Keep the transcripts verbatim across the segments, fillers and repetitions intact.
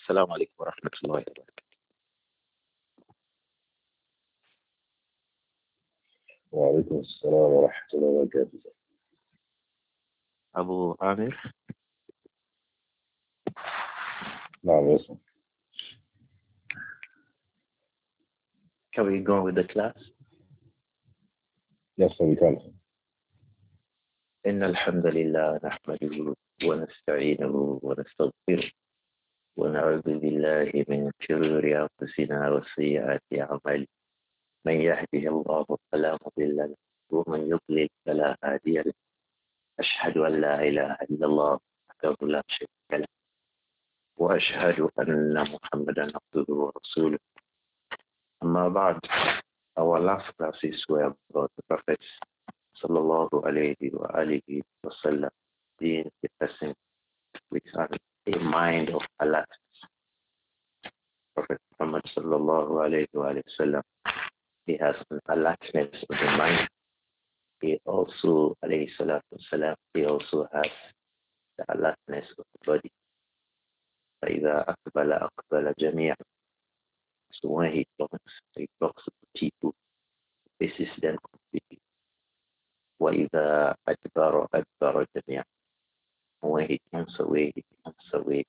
السلام عليكم ورحمة الله وبركاته. وعليكم السلام ورحمة الله وبركاته. Abu Amir, نعم يسمع. can we go with the class? Yes, we can. إن الحمد لله نحمده ونستعينه ونستغفره ونعوذ بالله من شرور أنفسنا وسيئات أعمالنا. من يهده الله فلا مضل له ومن يضلل فلا هادي له. أشهد أن لا إله إلا الله وحده لا شريك له وأشهد أن محمدا عبده ورسوله. أما بعد, our last classes were about the Prophet sallallahu alayhi wa alihi wa sallam being a person with an, a mind of alertness. Prophet Muhammad sallallahu alayhi wa sallam, he has an alertness of the mind. He also, alayhi salatu wasalam, he also has the alertness of the body. فَإِذَا أَقْبَلَ أَقْبَلَ جَمِيعًا. So when he talks, he talks to people, faces them completely. وَإِذَا أَدْبَرَ أَدْبَرَ جَمِيعًا. When he turns away, he turns away.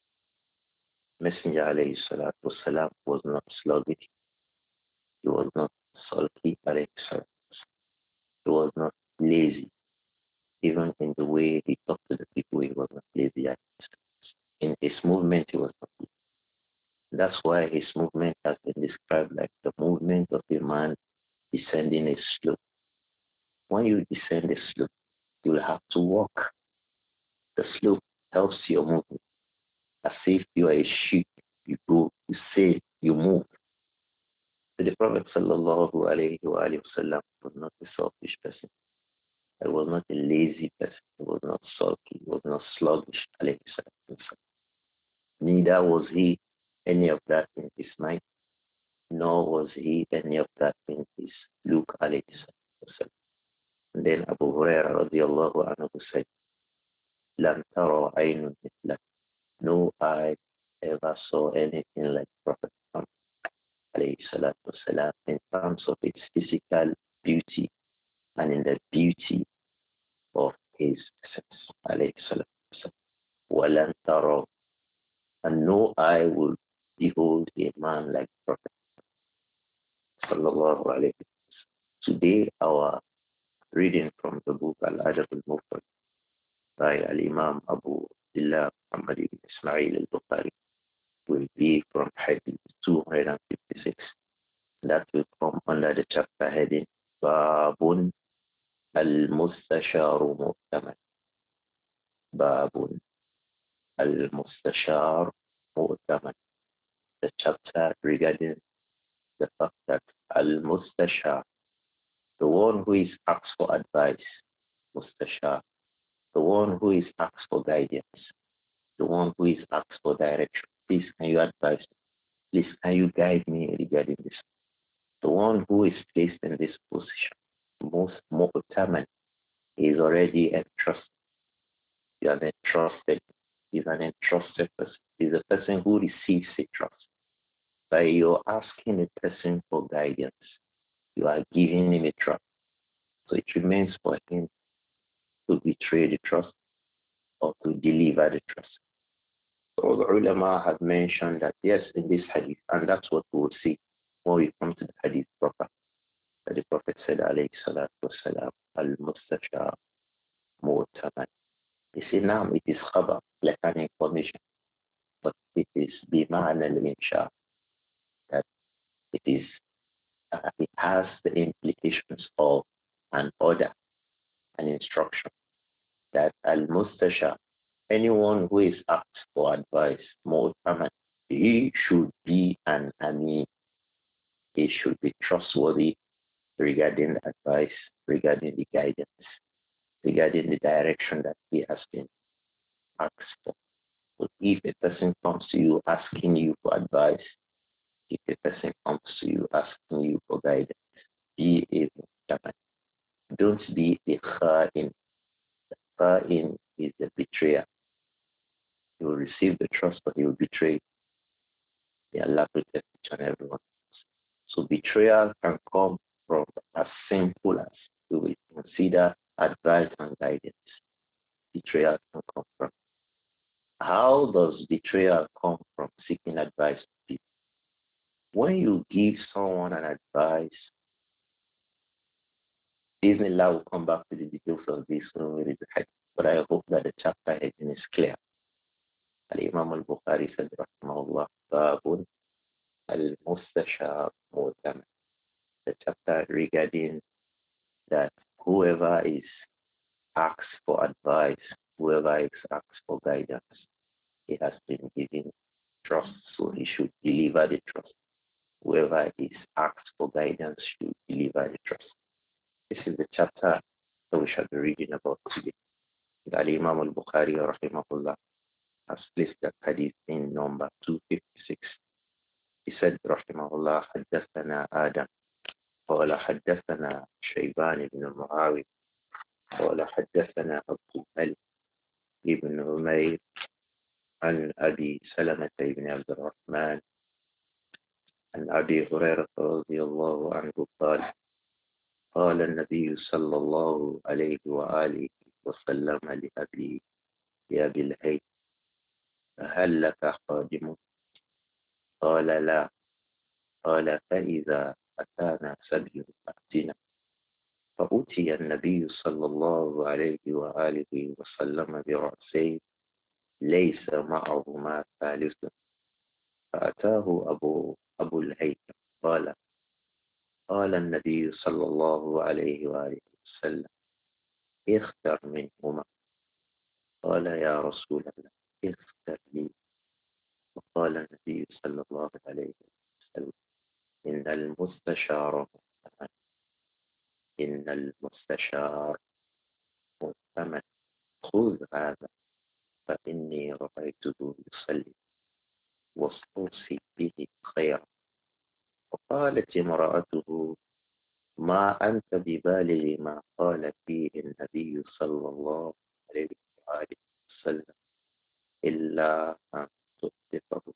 Messenger alayhi salatu wasalam was not sluggish. He was not sulky alayhi salatu wasalam. He was not lazy. Even in the way he talked to the people, he was not lazy. In his movement, he was not lazy. That's why his movement has been described like the movement of a man descending a slope. When you descend a slope, you will have to walk. The slope helps your movement. As if you are a sheep, you go, you sail, you move. So the Prophet sallallahu alayhi wa sallam was not a selfish person. He was not a lazy person. He was not sulky. He was not sluggish. Alayhi sallam. Neither was he any of that in his mind, nor was he any of that in his look. Alayhi sallam. And then Abu Hurairah radiallahu anhu said, "Lam tara aynun mithla." No eye ever saw anything like Prophet Muhammad alayhi salatu wasalam in terms of its physical beauty and in the beauty of his essence alayhi salatu wasalam. وَلَن تَرَوْا. And no eye will behold a man like Prophet sallallahu alayhi wa sallam. Today our reading from the book Al-Adab al-Mufrad by Al-Imam Abu Abdullah Muhammad ibn Ismail al-Bukhari will be from Hadith two hundred fifty-six. That will come under the chapter heading Babun al-Mustasharu Mu'taman. Babun al-Mustashar Mu'taman. The chapter regarding the fact that al-Mustashar, the one who is asked for advice, Mustashar, the one who is asked for guidance, the one who is asked for direction. Please, can you advise me? Please, can you guide me regarding this? The one who is placed in this position, most mu'taman, is already entrusted. You are entrusted. He's an entrusted person. He's a person who receives a trust. By you asking a person for guidance, you are giving him a trust. So it remains for him to betray the trust or to deliver the trust. So the ulama have mentioned that yes, in this hadith, and that's what we will see when we come to the hadith proper. That the Prophet said, alayhi salatu wasalam, al-mustashar mu'taman. You see, now it is khabar, like an information, but it is bima'an al-insha, that it is, uh, it has the implications of an order, an instruction, that al-mustashar, anyone who is asked for advice, mu'taman, he should be an amin. He should be trustworthy regarding the advice, regarding the guidance, regarding the direction that he has been asked for. So if a person comes to you asking you for advice, if a person comes to you asking you for guidance, be a mu'taman. Don't be a kha'in. The kha'in is a betrayer. He will receive the trust, but he will betray it. May Allah protect each and everyone. So betrayal can come from as simple as we will consider advice and guidance. Betrayal can come from. How does betrayal come from seeking advice from people? When you give someone an advice, Bismillah will come back to the details of this when we read the hadith. But I hope that the chapter heading is clear. Al-Imam al-Bukhari said, Rahimahullah, Babun al-Mustashar Mu'taman. The chapter regarding that whoever is asked for advice, whoever is asked for guidance, he has been given trust, so he should deliver the trust. Whoever is asked for guidance should deliver the trust. This is the chapter that we shall be reading about today. The Imam al-Bukhari rahimahullah has placed that hadith in number two fifty-six. He said rahimahullah, حدثنا آدم قال حدثنا شيبان بن معاوية قال حدثنا أبو الملك بن عمير عن أبي سلمة بن عبد الرحمن عن أبي هريرة رضي الله عنه قال قال النبي صلى الله عليه وآله وسلم لأبي لأبي الهيثم هل لك خادم؟ قال لا. قال فإذا أتانا سبي فأتنا. فأتي النبي صلى الله عليه وآله وسلم برأسين ليس معهما ثالث. فأتاه أبو أبو الهيثم قال قال النبي صلى الله عليه وآله وسلم اختر منهما. قال يا رسول الله اختر لي. وقال النبي صلى الله عليه وسلم إن المستشار مؤتمن. إن المستشار مؤتمن. خذ هذا فإني رأيته يصلي واستوصي به خيرا. وقالت امرأته ما أنت ببالغ ما قال فيه النبي صلى الله عليه وآله وسلم إلا أن تصدقه.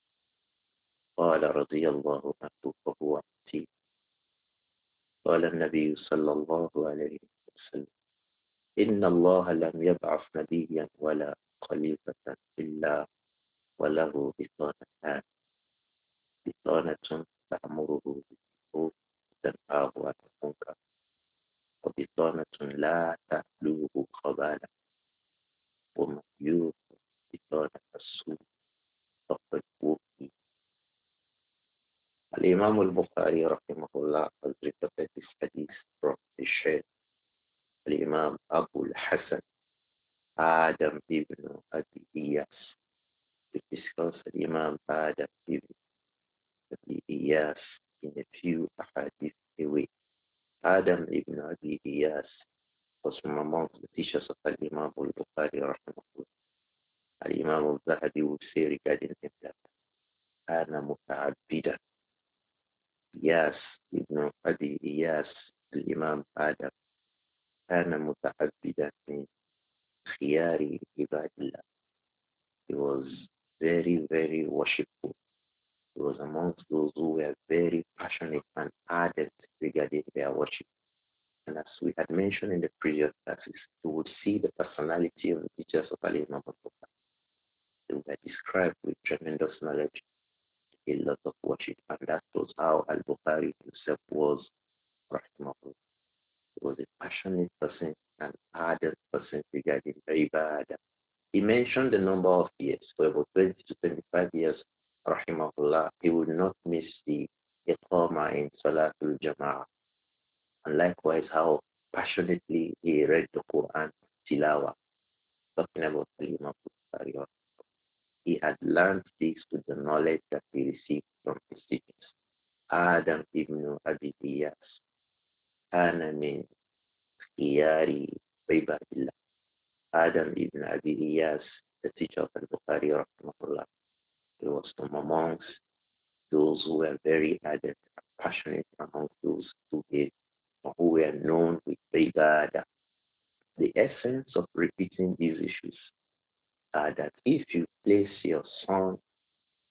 قال رضي الله عنه فهو أتي. قال النبي صلى الله عليه وسلم إن الله لم يبعث نبيا ولا خليفة إلا وله بطانتان. بطانة تأمره بالمعروف وتنهاه عن المنكر وبطانة لا تألوه خبالا ومن يوق بطانة السوء فقد وفي. الإمام البخاري رحمه الله has reported this hadith from his Shaykh الإمام أبو الحسن آدم ibn Abi Iyas. We discussed Imam Adam ibn Abi Iyas in a few ahadith away. Adam ibn Abi Iyas was from amongst the teachers of Al-Imam al-Bukhari rahimahullah. Al-Imam al-Zahabi would say regarding him that أنا متعبدا. Iyas ibn Abi Iyas, Al-Imam Adam, أنا متعبدا من خيار عباد الله. He was very, very worshipful. He was amongst those who were very passionate and ardent regarding their worship. And as we had mentioned in the previous classes, you would see the personality of the teachers of Ali Imam al-Bukhari. They were described with tremendous knowledge, a lot of worship, and that was how Al-Bukhari himself was. Rahimahullah. He was a passionate person and ardent person regarding ibadah. He mentioned the number of years, for about twenty to twenty-five years, rahimahullah, he would not miss the iqama in Salatul Jama'ah. And likewise, how passionately he read the Quran, Tilawa, talking about Imam Bukhari. He had learned this with the knowledge that he received from his teachers. Adam ibn Abi Iyas, Ana min khiyari ibadillah. Adam ibn Abi Iyas, the teacher of Al-Bukhari, rahimahullah, he was from amongst those who were very ardent and passionate among those who gave, who were known with ibadah. The essence of repeating these issues are that if you place your son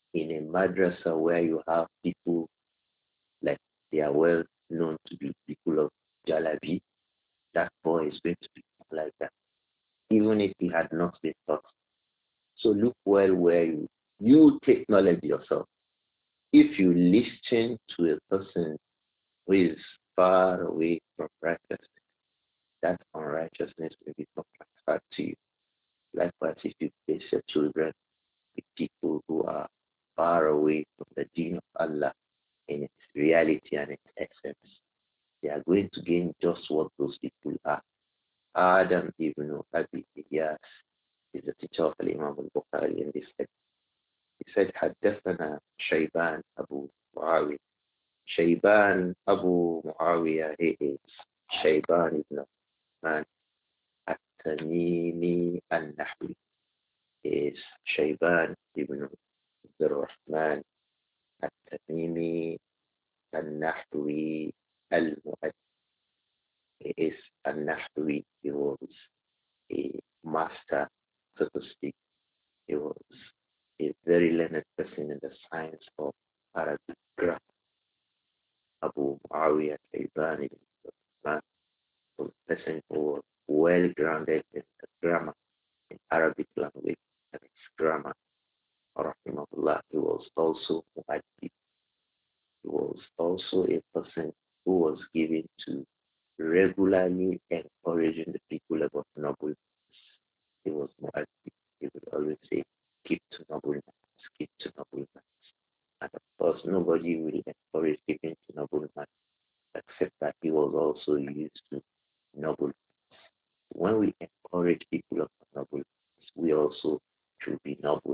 in a madrasa where you have people like they are well known to be people of Jalabi, that boy is going to be like that, even if he had not been taught. So look well where you, you take knowledge yourself. If you listen to a person who is far away from righteousness, that unrighteousness will become transferred to you. Likewise, if you place your children with people who are far away from the deen of Allah in its reality and its essence, they are going to gain just what those people are. Adam ibn Abi Iyas is the teacher of Imam al-Bukhari in this text. He said, حدثنا شيبان أبو معاوية. Shayban Abu Muawiyah, he is Shayban ibn Man at-Tamimi al-Nahwi. He is Shayban ibn Rahman at-Tamimi al-Nahwi al-Mu'ad. He is al-Nahwi. He was a master, so to speak. He was a very learned person in the science of Arabic grammar. Abu Muawiyah Shayban ibn Rahman, a person who was well grounded in the grammar, in Arabic language and its grammar. Rahimahullah, he was also mu'addib. He was also a person who was given to regularly encouraging the people about noble. He was mu'addib. He would always say, keep to nobleness, keep to nobleness. And of course, nobody will encourage keeping to nobleness except that he was also used to noble. When we encourage people of noble, we also should be noble.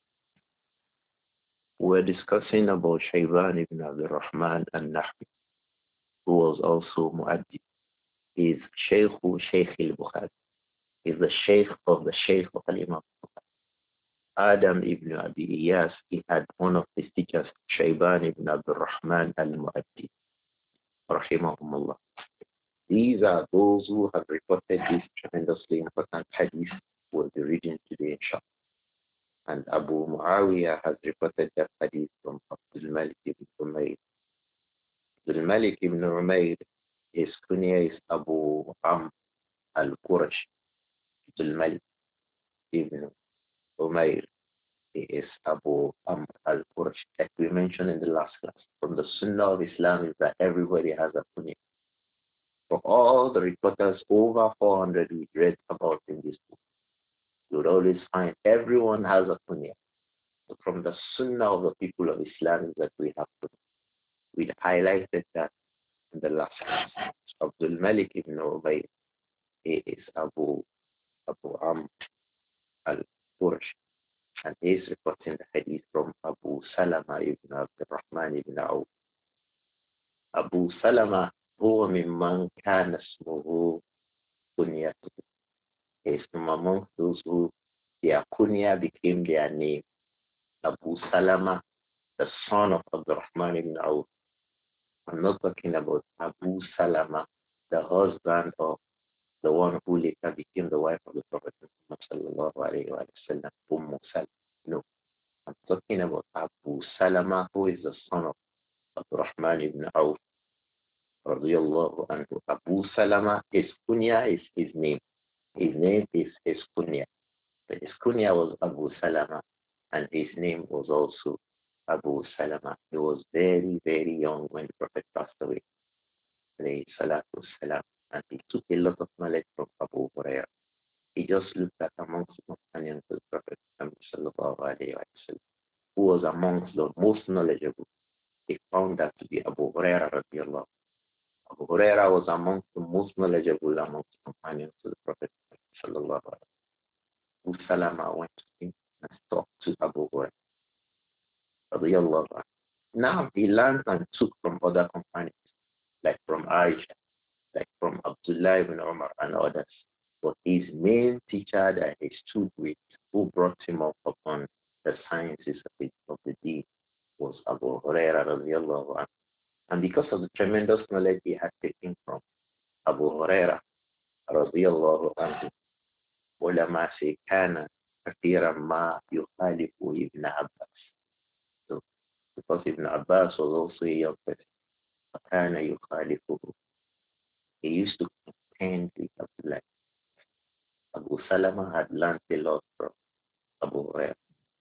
We're discussing about Shayban ibn Abdul Rahman al-Nahwi, who was also Mu'addib. He is Shaykh Shaykh al-Bukhari. He is the Shaykh of the Shaykh of al-Imam. Adam ibn Abi Iyas, he had one of his teachers, Shayban ibn Abdul Rahman al-Mu'addib, rahimahumullah. These are those who have reported this tremendously important hadith we'll be reading today, inshallah. And Abu Muawiyah has reported that hadith from Abdul Malik ibn Umayr. Abdul Malik ibn Umayr, his kunya is Abu Am al-Qurash. Abdul Malik ibn Umayr, he is Abu Am al-Qurash. Like we mentioned in the last class, from the Sunnah of Islam is that everybody has a kunya. For all the reporters, over four hundred we read about in this book, you would always find everyone has a kunya. So from the sunnah of the people of Islam is that we have to, we highlighted that in the last class. Abdul Malik ibn Ubayy, he is Abu Abu Amr al-Qurash, and he is reporting the hadith from Abu Salama ibn Abdul Rahman ibn Auf. Abu Salama هو ممن كان اسمه كنيته. He is from among those who their kunya became their name. Abu Salama, the son of Abdul Rahman ibn Auf. I'm not talking about Abu Salama, the husband of the one who later became the wife of the Prophet Muhammad sallallahu alayhi wa sallam, Umm Salam. No, I'm talking about Abu Salama, who is the son of Abdul Rahman ibn Auf. Radiyallahu anhu. Abu Salama, his kunya is his name. His name is his kunya. But his kunya was Abu Salama, and his name was also Abu Salama. He was very, very young when the Prophet passed away. Alayhi salatu salam. And he took a lot of knowledge from Abu Hurairah. He just looked at amongst the companions of the Prophet sallallahu alayhi wa sallam, who was amongst the most knowledgeable. He found that to be Abu Hurairah radiallahu. Abu Hurairah was amongst the most knowledgeable amongst the companions of the Prophet sallallahu alayhi wa sallam. Abu Salama went to him and talked to Abu Hurairah radiallahu. Now he learned and took from other companions, like from Aisha, like from Abdullah ibn Umar and others. But his main teacher that he stood with, who brought him up upon the sciences of the, of the deen, was Abu Hurairah radiallahu anhu. And because of the tremendous knowledge he had taken from Abu Hurairah radiallahu anhu, ulama say, kana kathiran ma yukhalifu ibn Abbas. because Ibn Abbas was also a young person. فَكَانَ يُخَالِفُهُ. He used to contend with Abdullah. Abu Salama had learned a lot from Abu Hurairah.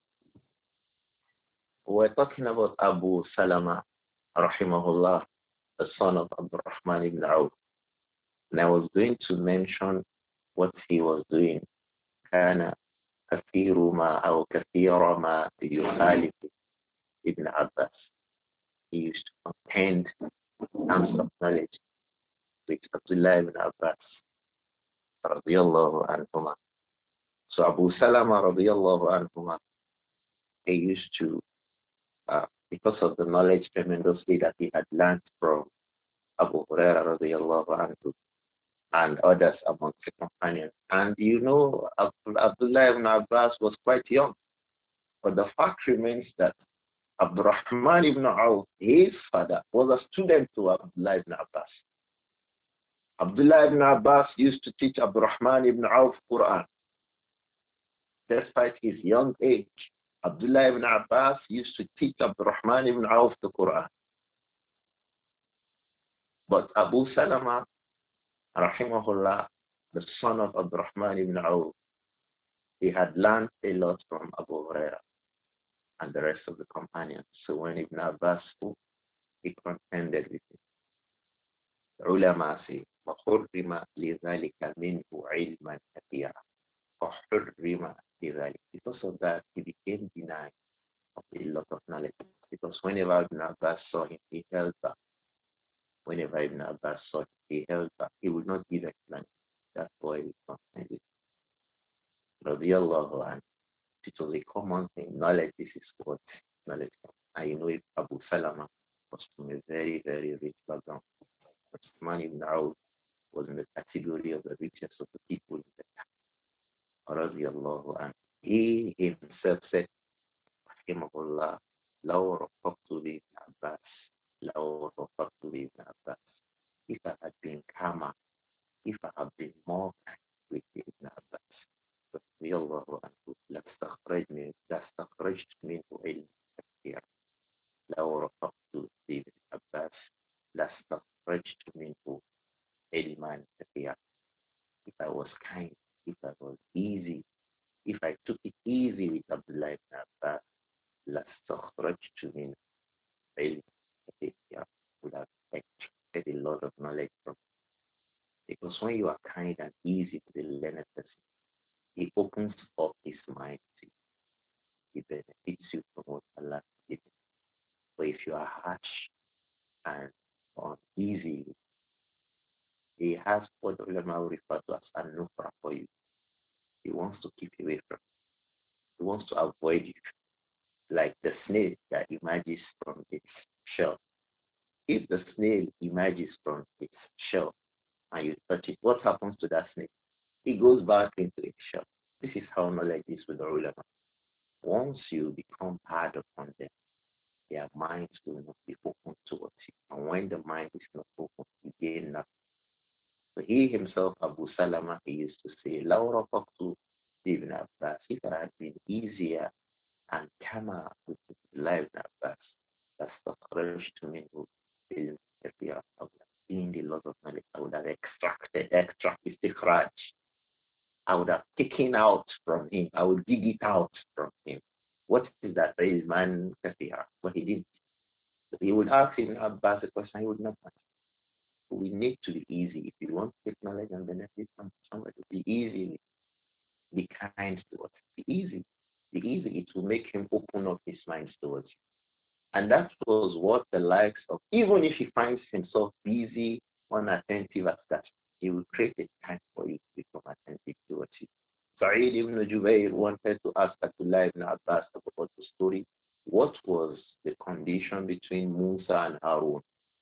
We're talking about Abu Salama, rahimahullah, the son of Abdul Rahman ibn Auf. And I was going to mention what he was doing. كان كثير ما أو كثير ما يخالف Ibn Abbas. He used to contend terms of knowledge with Abdullah ibn Abbas radiallahu anhuma. So Abu Salama radiallahu anhuma, he used to, uh, because of the knowledge tremendously that he had learned from Abu Hurairah radiallahu anhu and others amongst the companions. And you know, Abdullah ibn Abbas was quite young. But the fact remains that Abdurrahman ibn Auf, his father, was a student to Abdullah ibn Abbas. Abdullah ibn Abbas used to teach Abdurrahman ibn Auf Quran. Despite his young age, Abdullah ibn Abbas used to teach Abdurrahman ibn Auf the Quran. But Abu Salama, rahimahullah, the son of Abdurrahman ibn Auf, he had learned a lot from Abu Hurairah and the rest of the companions. So when Ibn Abbas spoke, he contended with him. The ulama say, وَحُرِّمَ لِذَلِكَ مِنْهُ عِلْمًا كَثِيرًا. فَحُرِّمَ لِذَلِكَ. Because of that, he became denied of a lot of knowledge. Because whenever Ibn Abbas saw him, he held back. Whenever Ibn Abbas saw him, he held back. He would not give explanation. That's why he contended. Radiallahu anhu. It was a common thing. Knowledge, this is what knowledge comes. I know if Abu Salama was from a very, very rich background. But Uthman ibn Auf was in the category of the richest of the people in the time. Radiallahu anhu. He himself said, Rahimahullah, لو رفقت بابن عباس لو رفقت بابن عباس. If I had been calmer, if I had been more kind with Ibn Abbas, رضي الله عنه لاستخرجني لاستخرجت منه علم كثير. لو رفقت بابن عباس لاستخرجت منه علما كثيرا. If I was kind, if I was easy, if I took it easy with Abdullah ibn Abbas, لاستخرجت منه علما كثيرا. Would have extracted a lot of knowledge from him. Because when you are kind and easy to the learned person, he opens up his mind to you. He benefits you from what Allah gives. But if you are harsh and uneasy, he has what the ulama will refer to as a nufra for you. He wants to keep you away from you. He wants to avoid you. Like the snail that emerges from its shell. If the snail emerges from its shell and you touch it, what happens to that snail? It goes back into its shell. This is how knowledge is with the ulama. Once you become hard upon them, their minds will not be open towards you. And when the mind is not open, you gain nothing. So he himself, Abu Salama, he used to say, Laura Faktu Ibn Abbas, if I had been easier and calmer with Ibn Abbas, that's the courage to me who is I would have gained a lot of knowledge. I would have extracted, extracted the crutch. I would have taken out from him. I would dig it out from him. What is that? Is man kafir? But he didn't. So he would ask Ibn Abbas a question. He would not answer. We need to be easy. If you want to take knowledge and benefit from somebody, be easy. Be kind to us. Be easy. Be easy. It will make him open up his mind towards you. And that was what the likes of, even if he finds himself busy, unattentive at that, he will create a time for you to become attentive towards you. Sa'id ibn Jubayr wanted to ask Abdullah ibn Abbas about the story. What was the condition between Musa and Harun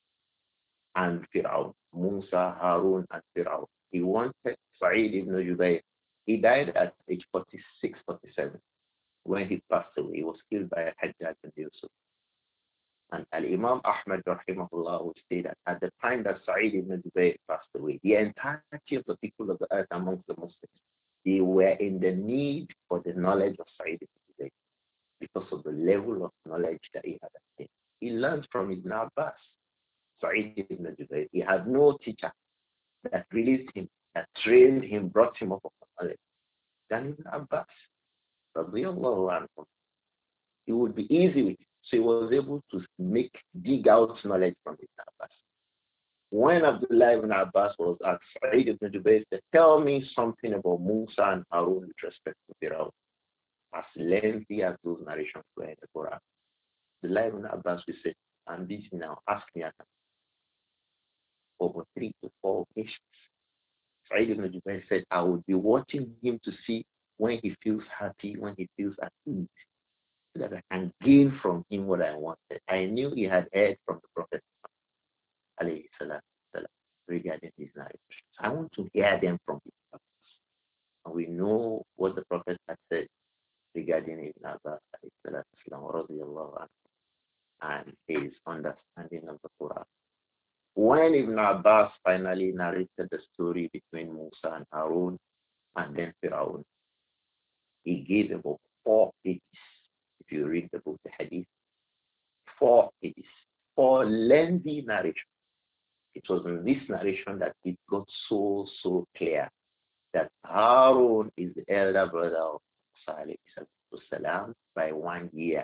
and Fir'aun? Musa, Harun, and Fir'aun. He wanted Sa'id ibn Jubayr. He died at age forty-six, forty-seven. When he passed away, he was killed by Hajjaj bin Yusuf. And Al-Imam Ahmad rahimahullah would say that at the time that Sa'id ibn Jubayr passed away, the entirety of the people of the earth amongst the Muslims, they were in the need for the knowledge of Sa'id ibn Jubayr because of the level of knowledge that he had attained. He learned from Ibn Abbas. Sa'id ibn Jubayr. He had no teacher that released him, that trained him, brought him up on knowledge than Ibn Abbas. Radiallahu anhu. It would be easy with him. So he was able to make, dig out knowledge from Ibn Abbas. When Abdullah ibn Abbas was asked, Sa'id ibn Jubayr said, tell me something about Musa and Harun with respect to Pharaoh. As lengthy as those narrations were in the Quran. Abdullah ibn Abbas will say, and this now, ask me at over three to four occasions. Sa'id ibn Jubayr said, I would be watching him to see when he feels happy, when he feels at ease, so that I can gain from him what I wanted. I knew he had heard from the Prophet alayhi salatu wasalam, regarding his narrations. I want to hear them from him. And we know what the Prophet had said regarding Ibn Abbas alayhi salatu wasalam, and his understanding of the Quran. When Ibn Abbas finally narrated the story between Musa and Harun and then Fir'aun, he gave about four pages. If you read the book, the Hadith, four pages, four lengthy narration. It was in this narration that it got so, so clear that Harun is the elder brother of Musa salam by one year.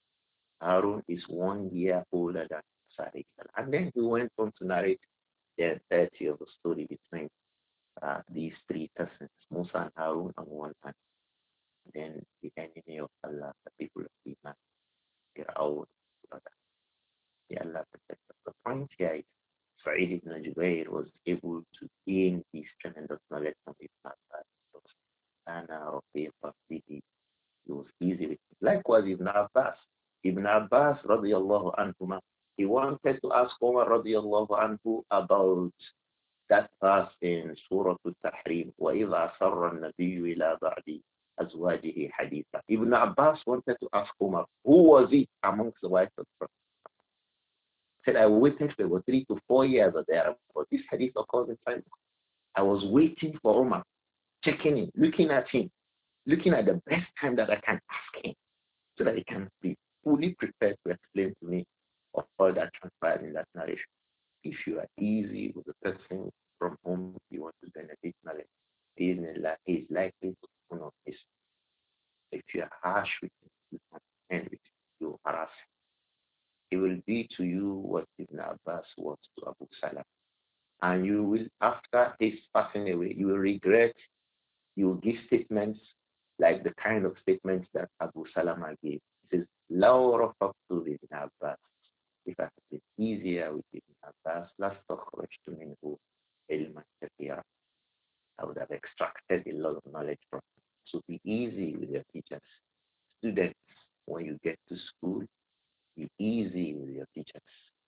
Harun is one year older than Musa. And then he went on to narrate the entirety of the story between uh, these three persons, Musa and Harun on one hand, then the enemy of Allah, the people of Iman, Fir'aun, brother. May Allah protect us. The point here is Sa'id ibn Jubayr was able to gain this tremendous knowledge from Ibn Abbas. And uh, it was easy with him. Likewise, Ibn Abbas. Ibn Abbas, radiallahu anhuma, he wanted to ask Umar, radiallahu anhu, about that verse in Surah Al-Tahrim, وَإِذَا أَسَرَّ النَّبِيُّ إِلَى بَعْدِ أَزْوَاجِهِ حَدِيثًا. Ibn Abbas wanted to ask Umar, who was it amongst the wives of the Prophet? He said, I waited for about three to four years or there, but this hadith occurs in time. I was waiting for Umar, checking him, looking at him, looking at the best time that I can ask him, so that he can be fully prepared to explain to me of all that transpired in that narration. If you are easy with the person from whom you want to benefit knowledge, he is likely to open up his. If you are harsh with him, you can with him, you harass him. He will be to you what Ibn Abbas was to Abu Salam. And you will, after his passing away, you will regret, you will give statements like the kind of statements that Abu Salama gave. He says, Law rafaqtu Ibn Abbas. If I had been easier with Ibn Abbas, lastakhrajtu minhu ilman kathira. I would have extracted a lot of knowledge from him. So be easy with your teachers. Students, when you get to school, be easy with your teachers.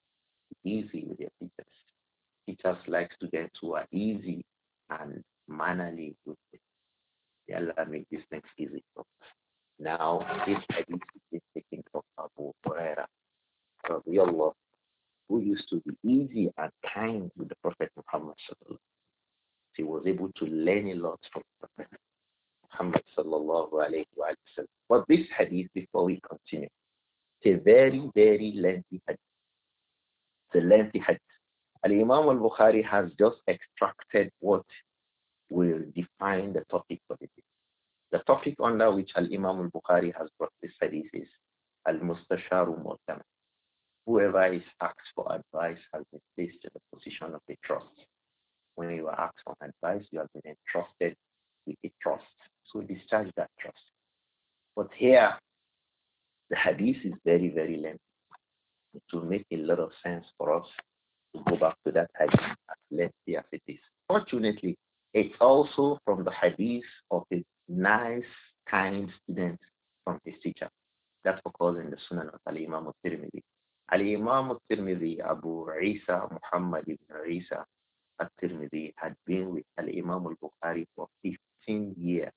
Be easy with your teachers. Teachers like students who are easy and mannerly with them. May Allah make these things easy for us. Now, this hadith is taken from Abu Huraira, radiallahu, who used to be easy and kind with the Prophet Muhammad sallallahu. He was able to learn a lot from the Prophet Muhammad sallallahu alayhi wa sallam. But this hadith, before we continue, it's a very, very lengthy hadith. It's a lengthy hadith. Al-Imam al-Bukhari has just extracted what will define the topic for the day. The topic under which Al-Imam al-Bukhari has brought this hadith is Al-Mustasharu Mu'taman. Whoever is asked for advice has been placed in the position of a trust. When you are asked for advice, you have been entrusted with a trust. So discharge that trust. But here, the hadith is very, very lengthy. It will make a lot of sense for us to go back to that hadith as lengthy as it is. Fortunately, it's also from the hadith of a nice, kind student from his teacher. That occurs in the Sunan of Al-Imam al-Tirmidhi. Al-Imam al-Tirmidhi, Abu Isa Muhammad ibn Isa al-Tirmidhi, had been with Al-Imam al-Bukhari for fifteen years.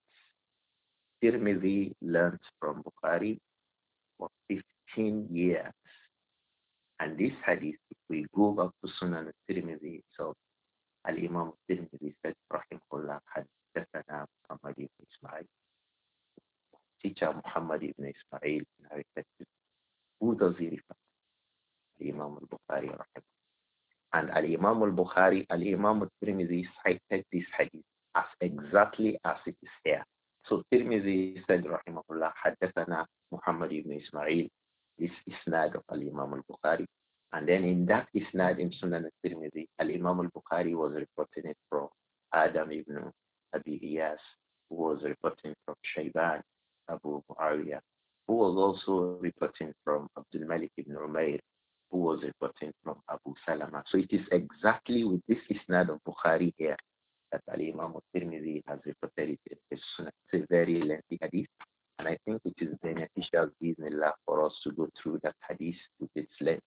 Tirmidhi learned from Bukhari for fifteen years. And this hadith, if we go back to Sunan al-Tirmidhi itself, Al-Imam al-Tirmidhi said, Rahimahullah, Haddathana Muhammad ibn Ismail. Teacher Muhammad ibn Ismail narrated. Who does he refer? Imam al-Bukhari. And Al-Imam al-Bukhari, Al-Imam al-Tirmidhi cited this hadith as exactly as it is here. So Tirmidhi said, Rahimahullah, Haddathana Muhammad ibn Ismail, this isnad of Al-Imam al-Bukhari. And then in that isnad in Sunan al-Tirmidhi, Al-Imam al-Bukhari was reporting it from Adam ibn Abi Iyas, who was reporting from Shayban Abu Muawiyah, who was also reporting from Abdul Malik ibn Umayr, who was reporting from Abu Salama. So it is exactly with this isnad of Bukhari here that Al-Imam al-Tirmidhi has reported it. It's a very lengthy hadith, and I think it is beneficial, bismillah, for us to go through that hadith with its length.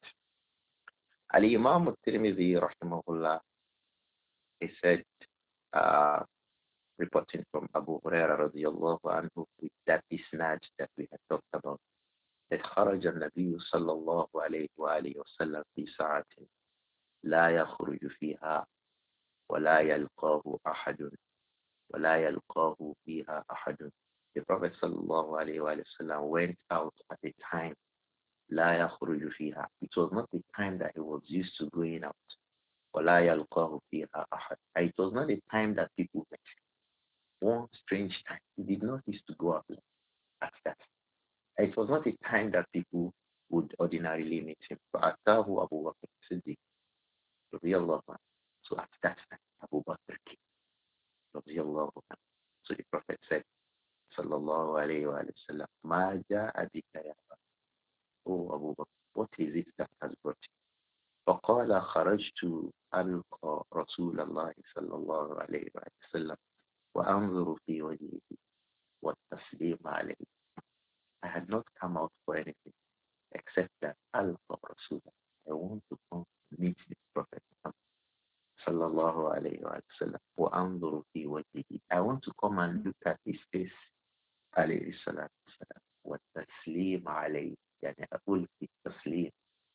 Al-Imam al-Tirmidhi, rahimahullah, he said, uh, reporting from Abu Hurairah radiallahu anhu with that isnad that we had talked about, that خرج النبي صلى الله عليه وآله وسلم في ساعة لا يخرج فيها ولا يلقاه أحد ولا يلقاه فيها أحد. The Prophet صلى الله عليه وآله وسلم went out at a time لا يخرج فيها. It was not the time that he was used to going out. ولا يلقاه فيها أحد. It was not the time that people met. One strange time. He did not used to go out at that. It was not a time that people would ordinarily meet him. فأتاه أبو بكر الصديق رضي الله عنه. So at that time, Abu Bakr came رضي الله عنه. So the Prophet said, صلى الله عليه وآله وسلم, ما جاء بك يا أبا. Oh Abu Bakr, what is it that has brought you? فقال خرجت ألقى رسول الله صلى الله عليه وسلم وأنظر في وجهه والتسليم عليه. I had not come out for anything except that ألقى رسول الله. I want to come to meet the Prophet sallallahu alayhi wa sallam وأنظر في وجهه. I want to come and look at his face عليه الصلاة والسلام والتسليم عليه. يعني أقول في التسليم.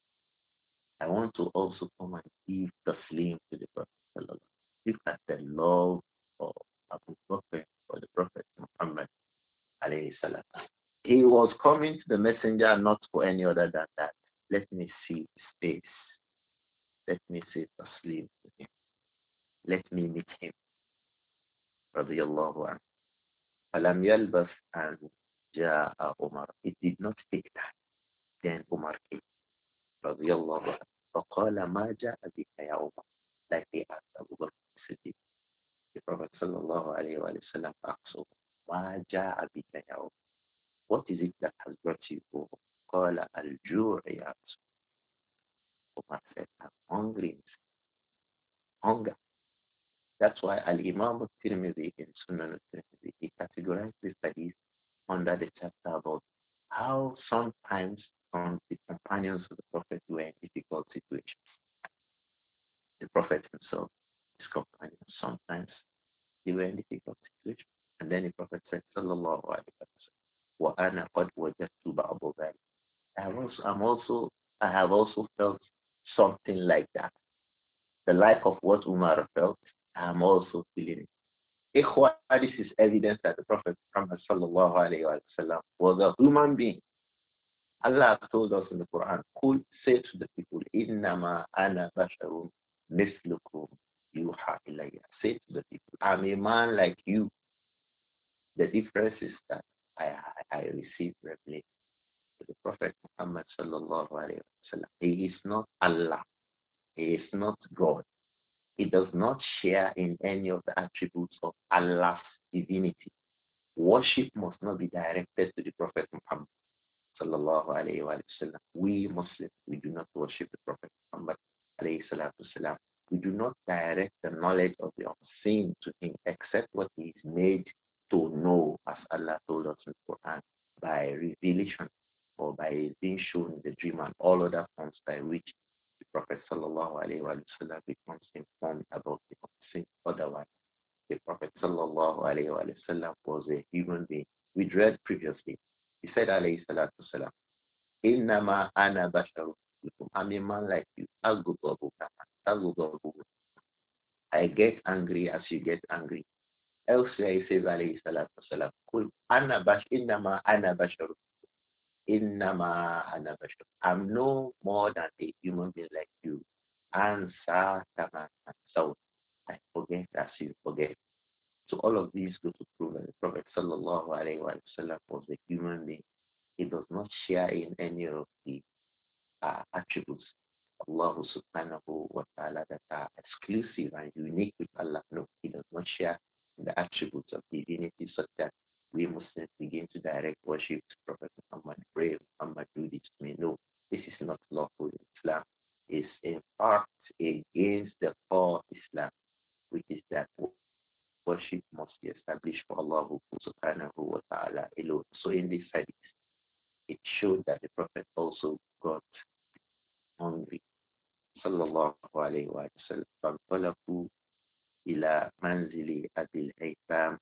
I want to also come and give taslim to the Prophet sallallahu. Look at the love of Abu Bakr for the Prophet Muhammad alayhi salam. He was coming to the messenger not for any other than that. Let me see his face. Let me see taslim to him. Let me meet him. Radiyallahu anhu. Falam yalbas and ja'a Umar. It did not take time. Then Umar came. Radiyallahu anhu. فقال ما جاء بك يا عمر. Like they asked Abu Bakr Siddiq. The Prophet sallallahu alayhi wa sallam asked Umar, ما جاء بك يا عمر. What is it that has brought you over? قال الجوع يا رسول. Umar said, I'm hungry. Hunger. That's why Al-Imam al-Tirmidhi in Sunan al-Tirmidhi, he categorized this hadith under the chapter about how sometimes some the companions of the Prophet were in difficult situations. The Prophet himself, his companions, sometimes they were in difficult situations. And then the Prophet said, Sallallahu Alaihi Wasallam, وَأَنَا قَدْ وَجَدْتُ بَعْضُ ذَلِكَ. I have also, I'm also, I have also felt something like that. The like of what Umar felt, I'm also feeling it. Ikhwa, this is evidence that the Prophet Muhammad sallallahu alayhi wa sallam was a human being. Allah told us in the Quran, "Qul, say to the people, innama ana basharun mislukum yuha ilayya." Say to the people, I'm a man like you. The difference is that I, I, I receive revelation. The Prophet Muhammad sallallahu alayhi wa sallam, he is not Allah. He is not God. He does not share in any of the attributes of Allah's divinity. Worship must not be directed to the Prophet Muhammad sallallahu alayhi wa sallam. We Muslims, we do not worship the Prophet Muhammad alayhi salatu salam. We do not direct the knowledge of the unseen to him except what he is made to know, as Allah told us in the Quran, by revelation or by being shown in the dream and all other forms by which the Prophet sallallahu alayhi wa sallam becomes informed about the unseen. Otherwise, the Prophet sallallahu alayhi wa sallam was a human being. We read previously. He said alayhi salatu salam, Innama ana basharu. I'm a man like you. I get angry as you get angry. Elsewhere he says alayhi salatu salam, Kul ana bash innama ana basharu. Innama ana bashar. I'm no more than a human being like you. Ansa kama ansawt. I forget as you forget. So all of these go to prove that the Prophet sallallahu alaihi wasallam was a human being. He does not share in any of the uh, attributes of Allah subhanahu wa ta'ala that are exclusive and unique with Allah. No, he does not share in the attributes of divinity such that we Muslims begin to direct worship to Prophet Muhammad, pray Muhammad, do this to me. No, this is not lawful in Islam. It's in fact against the core of Islam, which is that worship must be established for Allah subhanahu wa ta'ala alone. So in this hadith, it showed that the Prophet also got hungry. Sallallahu alayhi wa sallam. فانطلقوا إلى منزل أبي الهيثم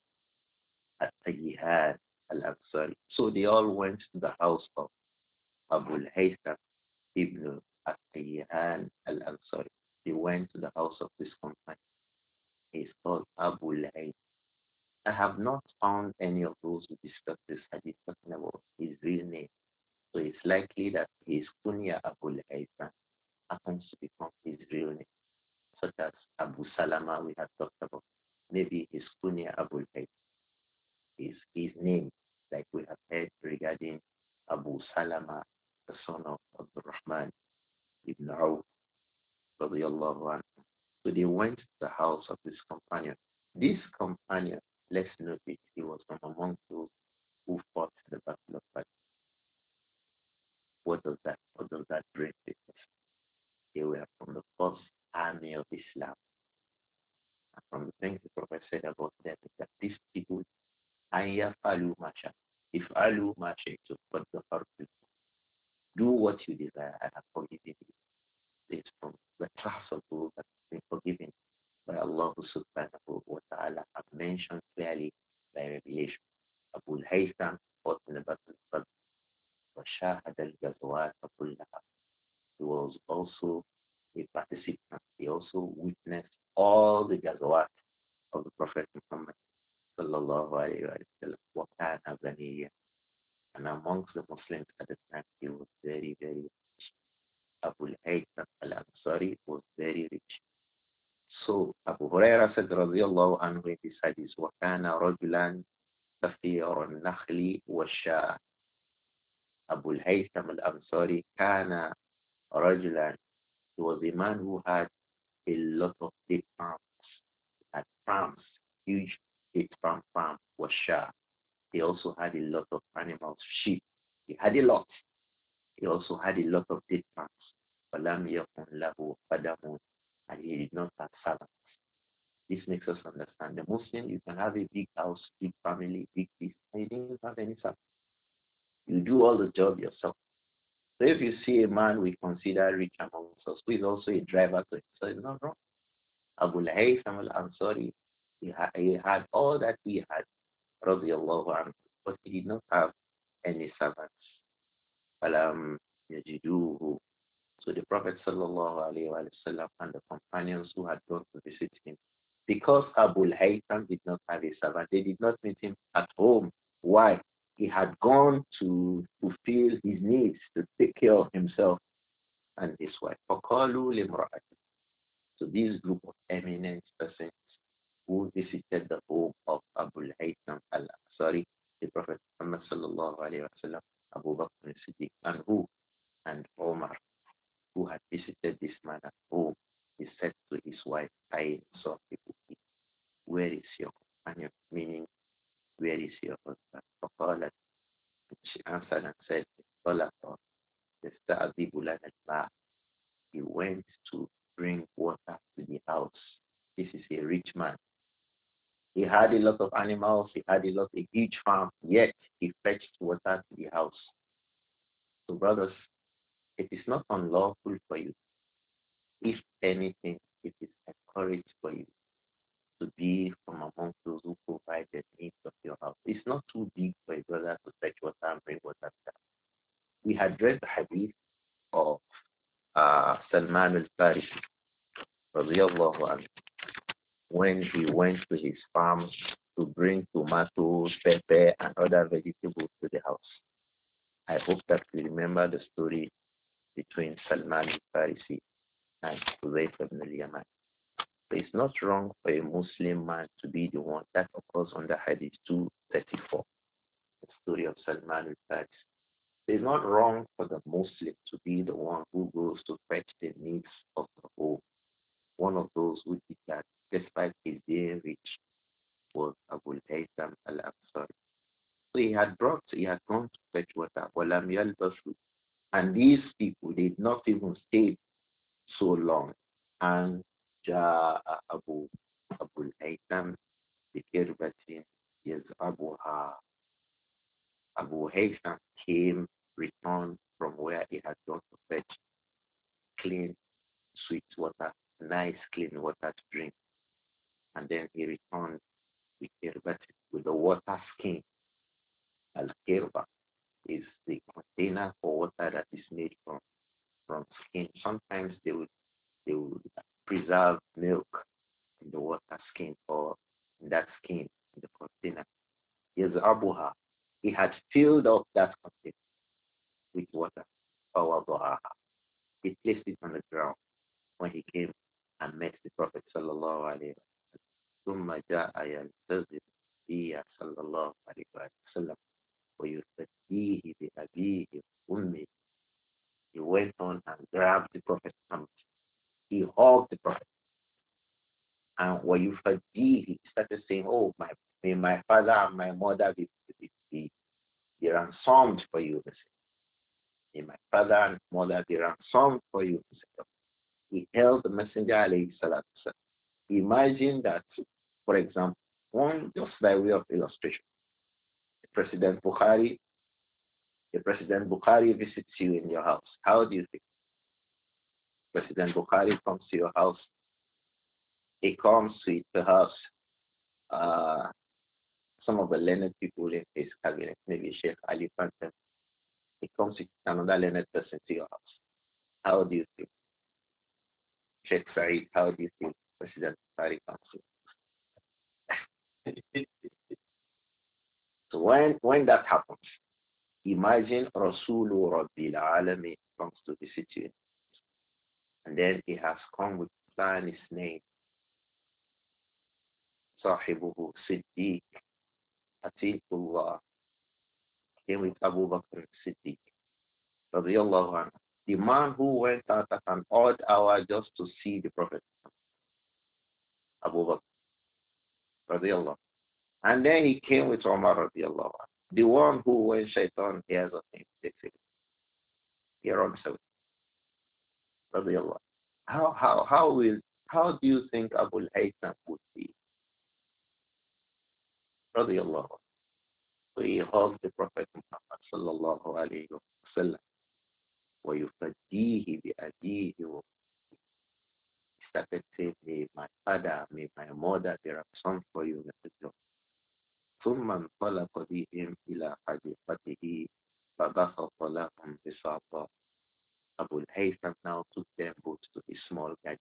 التيهان al-Ansari. So they all went to the house of Abu al-Haytham ibn al-Tayyihan al-Ansari. They went to the house of this companion. He's called Abu al-Haytham. I have not found any of those who discuss this hadith talking about his real name. So it's likely that his kunya Abu al-Haytham happens to become his real name, such as Abu Salama we have talked about. Maybe his kunya Abu al-Haytham is his name, like we have heard regarding Abu Salama, the son of Abdul Rahman ibn Auf, radiallahu anhu. So they went to the house of this companion. This companion, let's note it, he was from among those who fought the Battle of Badr. What does that, what does that bring to us? They were from the first army of Islam. And from the things the Prophet said about them is that these people, Ayyafalu Masha, if Alu Masha to put the heart, do what you desire, I have forgiven you. This from the class of those that have been forgiven by Allah subhanahu wa ta'ala, have mentioned clearly by revelation. Abu al-Haytham fought in the Battle of Badr. وشاهد الغزوات كلها. He was also a participant. He also witnessed all the ghazawat of the Prophet Muhammad sallallahu alayhi wa sallam. And amongst the Muslims at the time, he was very, very rich. Abu al-Haytham al-Ansari was very rich. So Abu Huraira said, radiyallahu anhu, in this hadith, وَكَانَ رَجُلًا كَثِيرَ النَّخْلِ وَالشَّاءِ. Abu al-Haytham al-Ansari kana rajulan. He was a man who had a lot of date farms. He had farms, huge date farm farm was shah. He also had a lot of animals, sheep. He had a lot. He also had a lot of date farms. فَلَمْ يَكُنْ لَهُ قَدَمٌ. And he did not have servants. This makes us understand. The Muslim, you can have a big house, big family, big business, and you didn't have any servants. You do all the job yourself. So if you see a man we consider rich amongst us, who is also a driver to it, so it's not wrong. Abu al-Haytham al-Ansari, he, ha- he had all that he had, radiallahu anhu, but he did not have any servants. Falam yajiduhu. So the Prophet sallallahu alayhi wa sallam and the companions who had gone to visit him, because Abu al-Haytham did not have a servant, they did not meet him at home. Why? He had gone to fulfill his needs, to take care of himself and his wife. فَقَالُوا لِمْرَأَةٍ. So this group of eminent persons who visited the home of Abu al-Haytham al-Ansari, the Prophet Muhammad sallallahu alayhi wa sallam, Abu Bakr al-Siddiq, and who? And Omar, who had visited this man at home, he said to his wife, I saw people eat. Where is your companion? Meaning, where is your husband? فقالت, she answered and said, he went to bring water to the house. This is a rich man. He had a lot of animals, he had a lot, a huge farm, yet he fetched water to the house. So brothers, it is not unlawful for you. If anything, it is encouraged for you to be from among those who provide the needs of your house. It's not too big for a brother to fetch water and bring water to the house. We had read the hadith of uh, Salman al-Farisi, radiallahu anhu, when he went to his farm to bring tomatoes, pepper, and other vegetables to the house. I hope that we remember the story between Salman al-Farisi and Hudayf ibn al-Yaman. So it's not wrong for a Muslim man to be the one. That occurs under Hadith two thirty-four, the story of Salman al-Farisi. It's not wrong for the Muslim to be the one who goes to fetch the needs of the whole. One of those who did that, despite his being rich, was Abu Haytham al-Ansari. So he had brought, he had gone to fetch water. وَلَمْ يَلْبَثُوا. And these people did not even stay so long. And جاء Abu Abu Haytham بِكِرْبَةٍ يَزْعَبُهَا. Abu Haytham came, returned from where he had gone to fetch clean, sweet water, nice, clean water to drink. And then he returned with kirbatin, with the water skin. Al-kirba is the container for water that is made from, from skin. Sometimes they would, they would preserve milk in the water skin or in that skin, in the container. Yes, Abuha. He had filled up that container with water. Fawaduha. He placed it on the ground when he came and met the Prophet sallallahu alaihi wasallam. ثم جاء ينتظر النبي صلى الله عليه وسلم ويفديه بأبيه وأمه. He went on and grabbed the Prophet and he hugged the Prophet. And ويفديه, he started saying, oh, my, may my father and my mother be, be, be, be ransomed for you. May my father and mother be ransomed for you. He held the Messenger alayhi salatu. Imagine that, for example, one just by way of illustration, President Bukhari, the President Bukhari visits you in your house. How do you think? President Bukhari comes to your house. He comes to perhaps uh, some of the learned people in his cabinet, maybe Sheikh Ali Fantem. He comes with another learned person to your house. How do you think? Sheikh Saeed, how do you think President Bukhari comes to? So when, when that happens, imagine Rasulu Rabbil Alamin comes to visit you. And then he has come with plan his name. Sahibuhu Siddiq. Atiqullah. Came with Abu Bakr Siddiq. Radiallahu anhu. The man who went out at an odd hour just to see the Prophet. Abu Bakr. Radiallahu. And then he came with Umar radiallahu anhu. The one who, when Shaitan hears of him, takes it. He runs away. Radiallahu. How, how, how will, how do you think Abu Haytham would be? Radiallahu. So he hugged the Prophet Muhammad sallallahu alayhi wa sallam. وَيُفَدِّيهِ بِأَدِيهِ. He started saying, may my father, may my mother, there are some for you, Messenger. ثم انطلق بهم إلى حديقته فبسط لهم بساطا. Abu Haytham now took them both to a small garden.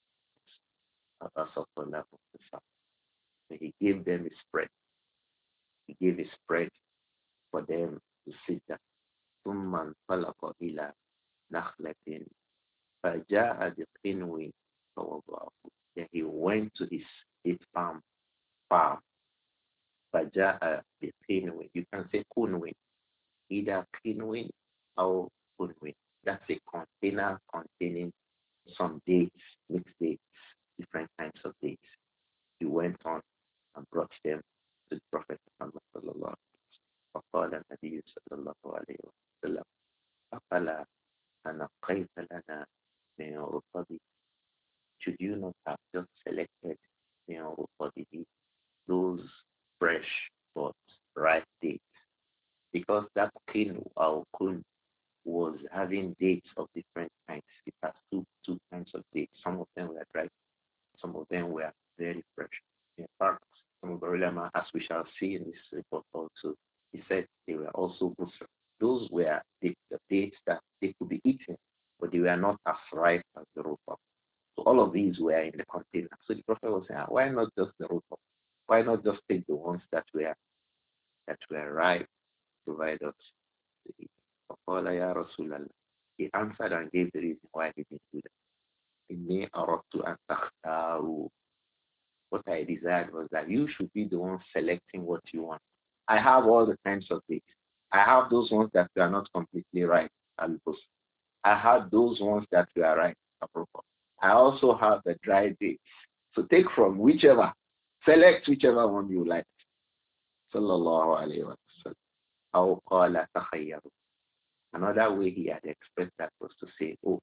فبسط لهم بساطا. So he gave them a spread. He gave a spread for them to sit down. ثم انطلق إلى نخلة فجاء بقنو فوضعه. Then he went to his, his farm, farm. فجاء بقنو. You can say kunwin. Either kinwin or kunwin. That's a container containing some dates, mixed dates, different kinds of dates. He went on and brought them to the Prophet Muhammad sallallahu alaihi wasallam. فقال النبي صلى الله عليه وسلم أفلا أنقيت لنا من رطبه. Should you not have just selected من رطبه, those fresh but ripe dates? Because that kin or kun was having dates of different kinds. It has two two kinds of dates. Some of them were dry, some of them were very fresh. In fact, some of the ulama, as we shall see in this report also, he said they were also busra. Those were the, the dates that they could be eaten, but they were not as ripe as the rupa. So all of these were in the container. So the Prophet was saying, "Ah, why not just the rupa? Why not just take the ones that were that were ripe, provide us to eat?" فقال يا رسول الله. He answered and gave the reason why he didn't do that. إني أردت أن تختاروا. What I desired was that you should be the one selecting what you want. I have all the kinds of dates. I have those ones that are not completely right. I have those ones that were right. I also have the dry dates. So take from whichever. Select whichever one you like. Sallallahu alayhi wa sallam. أو قال تخيروا. Another way he had expressed that was to say, oh,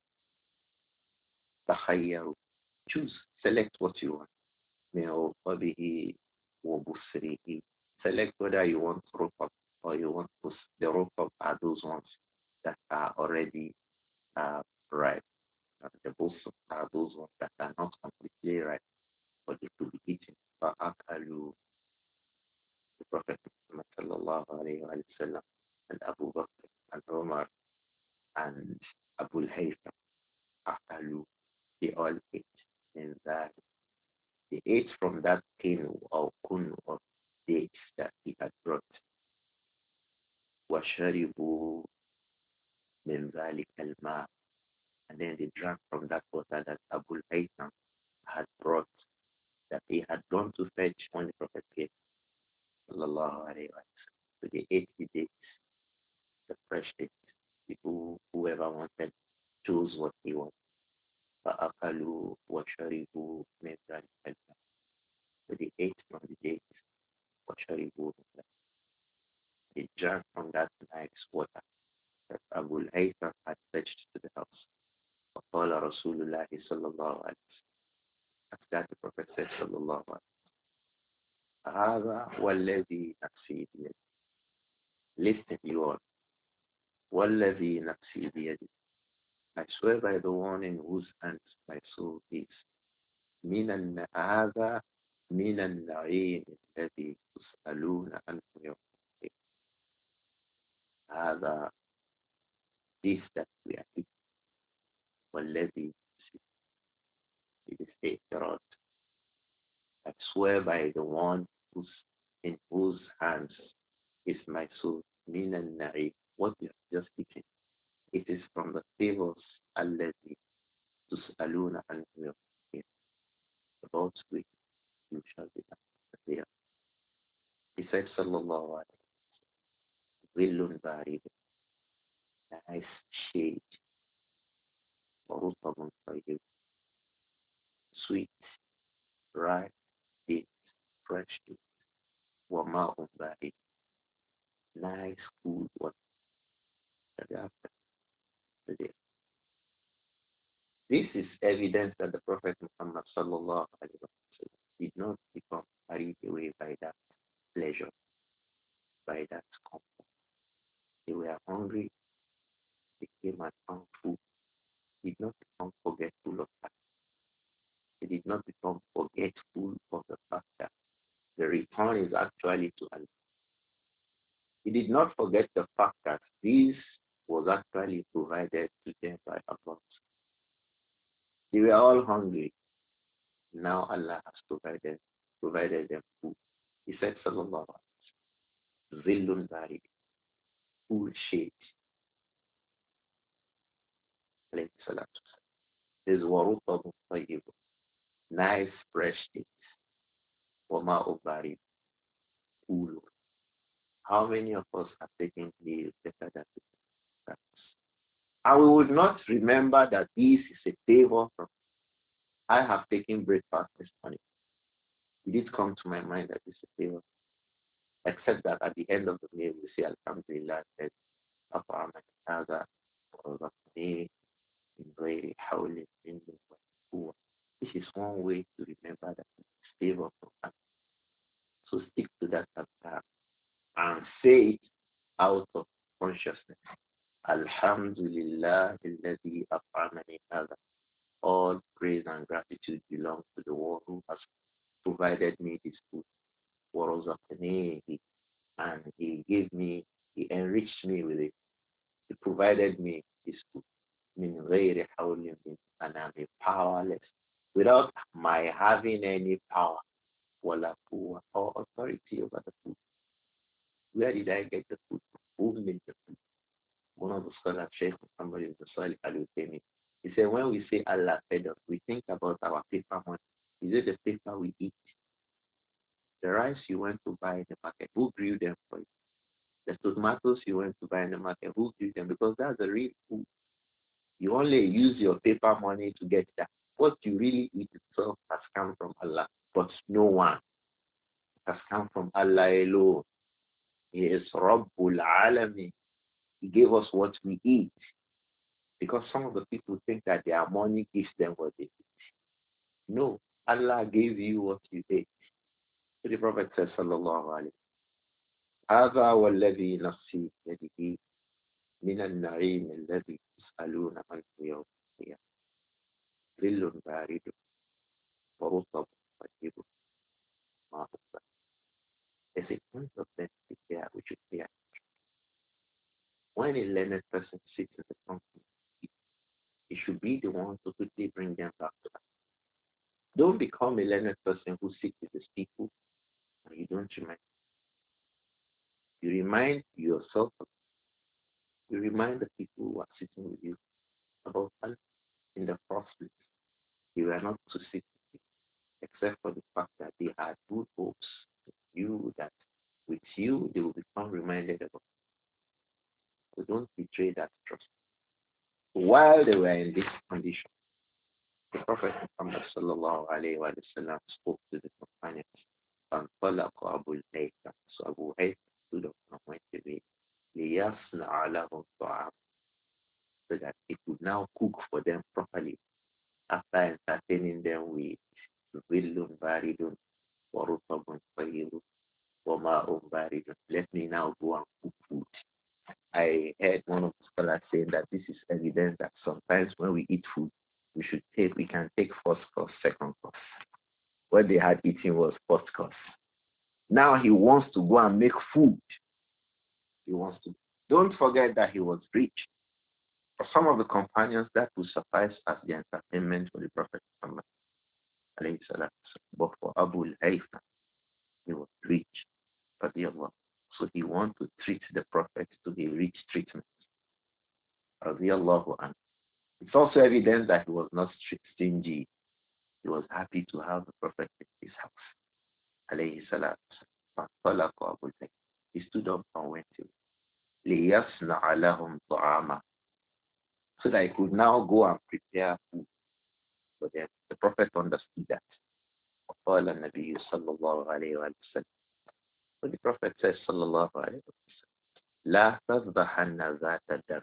تخيروا. Choose. Select what you want. من عقبه وبصره. Select whether you want rukab or you want to, the rukab are those ones that are already uh, ripe. Uh, the busr are those ones that are not completely ripe, but they could be eaten. فأكلوا. The Prophet Muhammad sallallahu alayhi wa sallam and Abu Bakr and Umar and Abu al-Haytham أكلوا. They all ate in that. They ate from that kinu or kunu of dates that he had brought. وشربوا من ذلك الماء. And then they drank from that water that Abu Haytham had brought, that he had gone to fetch when the Prophet came. Sallallahu alayhi wa sallam. So they ate the dates, the fresh dates. People, whoever wanted, chose what he wanted. فأكلوا وشربوا من ذلك الماء. So they ate from the dates. وشربوا من ذلك. They drank from that nice water that Abu Haytham had fetched to the house. فقال رسول الله صلى الله عليه وسلم. After that the Prophet said صلى الله عليه وسلم, هذا والذي نفسي بيده. Listen you all. والذي نفسي بيده. I swear by the one in whose hands my soul is. من هذا من النعيم الذي تسألون عنه يوم القيامة. هذا this that we are eating. والذي it is stated. I swear by the one whose in whose hands is my soul. Min al what we have just eaten. It is from the favors الذي تسألون عنه يوم القيامة. About which you shall be asked. He said, Sallallahu Alaihi Wasallam, Barid, nice shade, Warutabun Tayyib, sweet, ripe, dates, fresh dates, Wama'un Barid, nice, cool water. This is evidence that the Prophet Muhammad Sallallahu Alaihi Wasallam did not become carried away by that pleasure, by that comfort. They were hungry, they came and found food. He did not become forgetful of that. He did not become forgetful of the fact that the return is actually to Allah. He did not forget the fact that this was actually provided to them by Allah. They were all hungry. Now Allah has provided provided them food. He said, Sallallahu Alaihi Wasallam, Zillun Barid, cool shade. Alayhi salatu. There's Warutabun Tayyib, nice fresh dates. Wama'u Barid, cool. How many of us have taken meals better than this? And we would not remember that this is a favor from I have taken breakfast this morning. It did come to my mind that it's a favor. Except that at the end of the meal we say Alhamdulillah said Afaman Hada Razaqni in Ghairi Hawlin Minni wa Quwwa. This is one way to remember that it's favor from us. So stick to that adhkar and say it out of consciousness. Alhamdulillah alladhi at'amani hadha. All praise and gratitude belong to the one who has provided me this food. وَرَزَقْنِيهِ. And he gave me, he enriched me with it. He provided me this food. مِنْ غَيْرِ حَوْلٍ مِنْ. And I'm powerless. Without my having any power. وَلَا قُوَّةَ or authority over the food. Where did I get the food? Who made the food? One of scholar Sheikh Muhammad ibn Salih al-Uthaymeen. He said, when we say Allah fed us, we think about our paper money. Is it the paper we eat? The rice you went to buy in the market, who grew them for you? The tomatoes you went to buy in the market, who grew them? Because that's the real food. You only use your paper money to get that. What you really eat itself has come from Allah, but no one has come from Allah alone. He is Rabbul Alamin. He gave us what we eat. Because some of the people think that their money gives them what they eat. No, Allah gave you what you ate. So the Prophet says, Sallallahu Alaihi Wasallam, هذا والذي نفسي بيده من النعيم الذي تسألون عنه يوم القيامة ظل بارد ورطب طيب ماء بارد. There's a point of benefit there which is there. When a learned person sits in the company, he should be the one to quickly bring them back to that. Don't become a learned person who sits with these people and you don't remind. You remind yourself, you remind the people who are sitting with you about Allah in the first place. You were not to sit with you, except for the fact that they had good hopes with you, that with you they will become reminded about. So don't betray that trust. While they were in this condition, the Prophet Muhammad sallallahu alayhi wa sallam spoke to the companions. فانطلق أبو الهيثم. So Abu Haytham stood up and went away. ليصنع لهم طعام. So that he could now cook for them properly after entertaining them with ظل بارد ورطب طيب وماء بارد. Let me now go and cook food. I heard one of the scholars saying that this is evidence that sometimes when we eat food, we should take, we can take first course, second course. What they had eaten was first course. Now he wants to go and make food. He wants to. Don't forget that he was rich. For some of the companions, that would suffice as the entertainment for the Prophet Muhammad. But for Abu al-Haytham, he was rich. So he wanted to treat the Prophet to a rich treatment. It's also evident that he was not stingy. He was happy to have the Prophet in his house. Alayhi salatu. He stood up and went to لِيَصْنَعَ لَهُمْ طَعَامًا, so that he could now go and prepare food for them. The Prophet understood that. وقال النبي صلى الله عليه وسلم. So the Prophet says صلى الله عليه وسلم لا تذبحن ذات در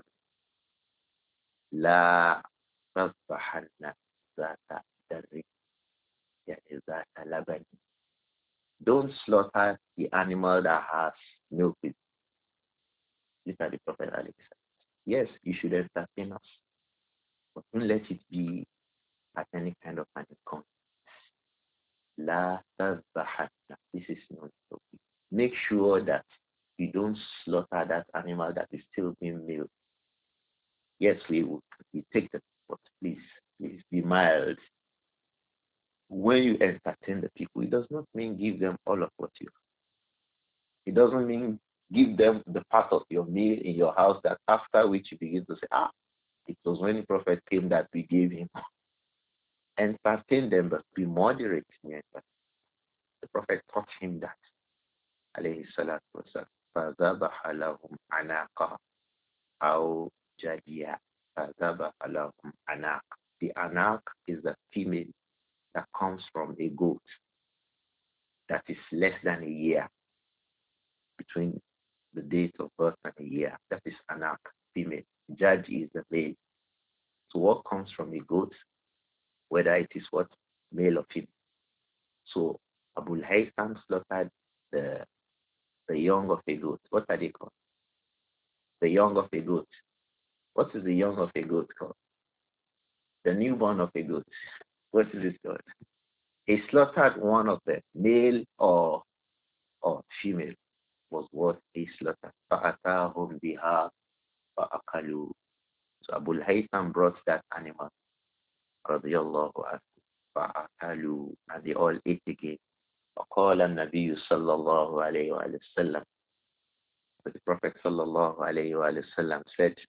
لا تذبحن ذات در يعني ذات لبن. Don't slaughter the animal that has milk with. Look at the Prophet Alex. Yes, you should entertain us, but don't let it be at any kind of an inconvenience. La tazbahanna. This is not okay. Make sure that you don't slaughter that animal that is still being milked. Yes, we will we take the, but please, please be mild. When you entertain the people, it does not mean give them all of what you have. It doesn't mean give them the part of your meal in your house that after which you begin to say, ah, it was when the Prophet came that we gave him. Entertain them, but be moderate. The Prophet taught him that. Alayhi salatu wasalam. فَذَبَحَ لَهُمْ عَنَاقًا أَوْ جَدِيًا فَذَبَحَ لَهُمْ عَنَاقًا. The anak is the female that comes from a goat that is less than a year, between the date of birth and a year. That is anak, female. Judge is the male. So what comes from a goat, whether it is what, male or female. So Abu Haytham slaughtered the the young of a goat. What are they called? The young of a goat. What is the young of a goat called? The newborn of a goat. What is it called? He slaughtered one of them, male or or female, was what he slaughtered. فَأَتَاهُمْ بِهَا فَأَقَلُوا. So Abu Haytham brought that animal, radiyallahu anhu, فَأَقَلُوا, and they all ate again. فَقَالَ النَّبِيُّ صَلَّى اللَّهُ عَلَيْهِ وَسَلَّمَ. But the Prophet sallallahu alayhi wa sallam said,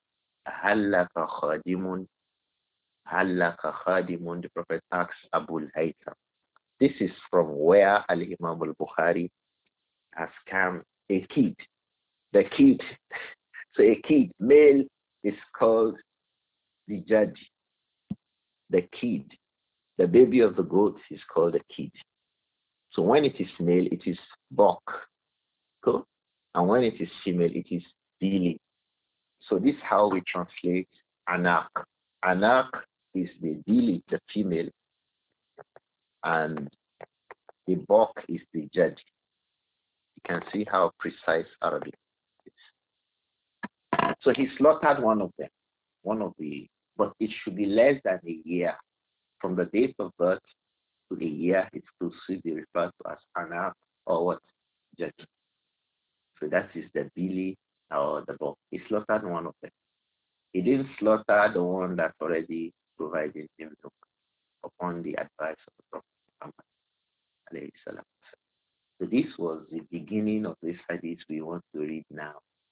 Hallaka khadimun, hallaka khadimun. The Prophet asks Abu al-Haytham. This is from where Al-Imam al-Bukhari has come a kid. The kid. So a kid, male, is called the judge. The kid. The baby of the goat is called a kid. So when it is male, it is bok. Cool? And when it is female, it is bili. So this is how we translate anak. Anak is the bili, the female, and the bok is the judge. You can see how precise Arabic is. So he slaughtered one of them, one of the, but it should be less than a year. From the date of birth to a year, it should be referred to as anak or what? Judge. So that is the bili or the bok. He slaughtered one of them. He didn't slaughter the one that already provided him milk upon the advice of the Prophet Muhammad. So this was the beginning of this hadith we want to read now.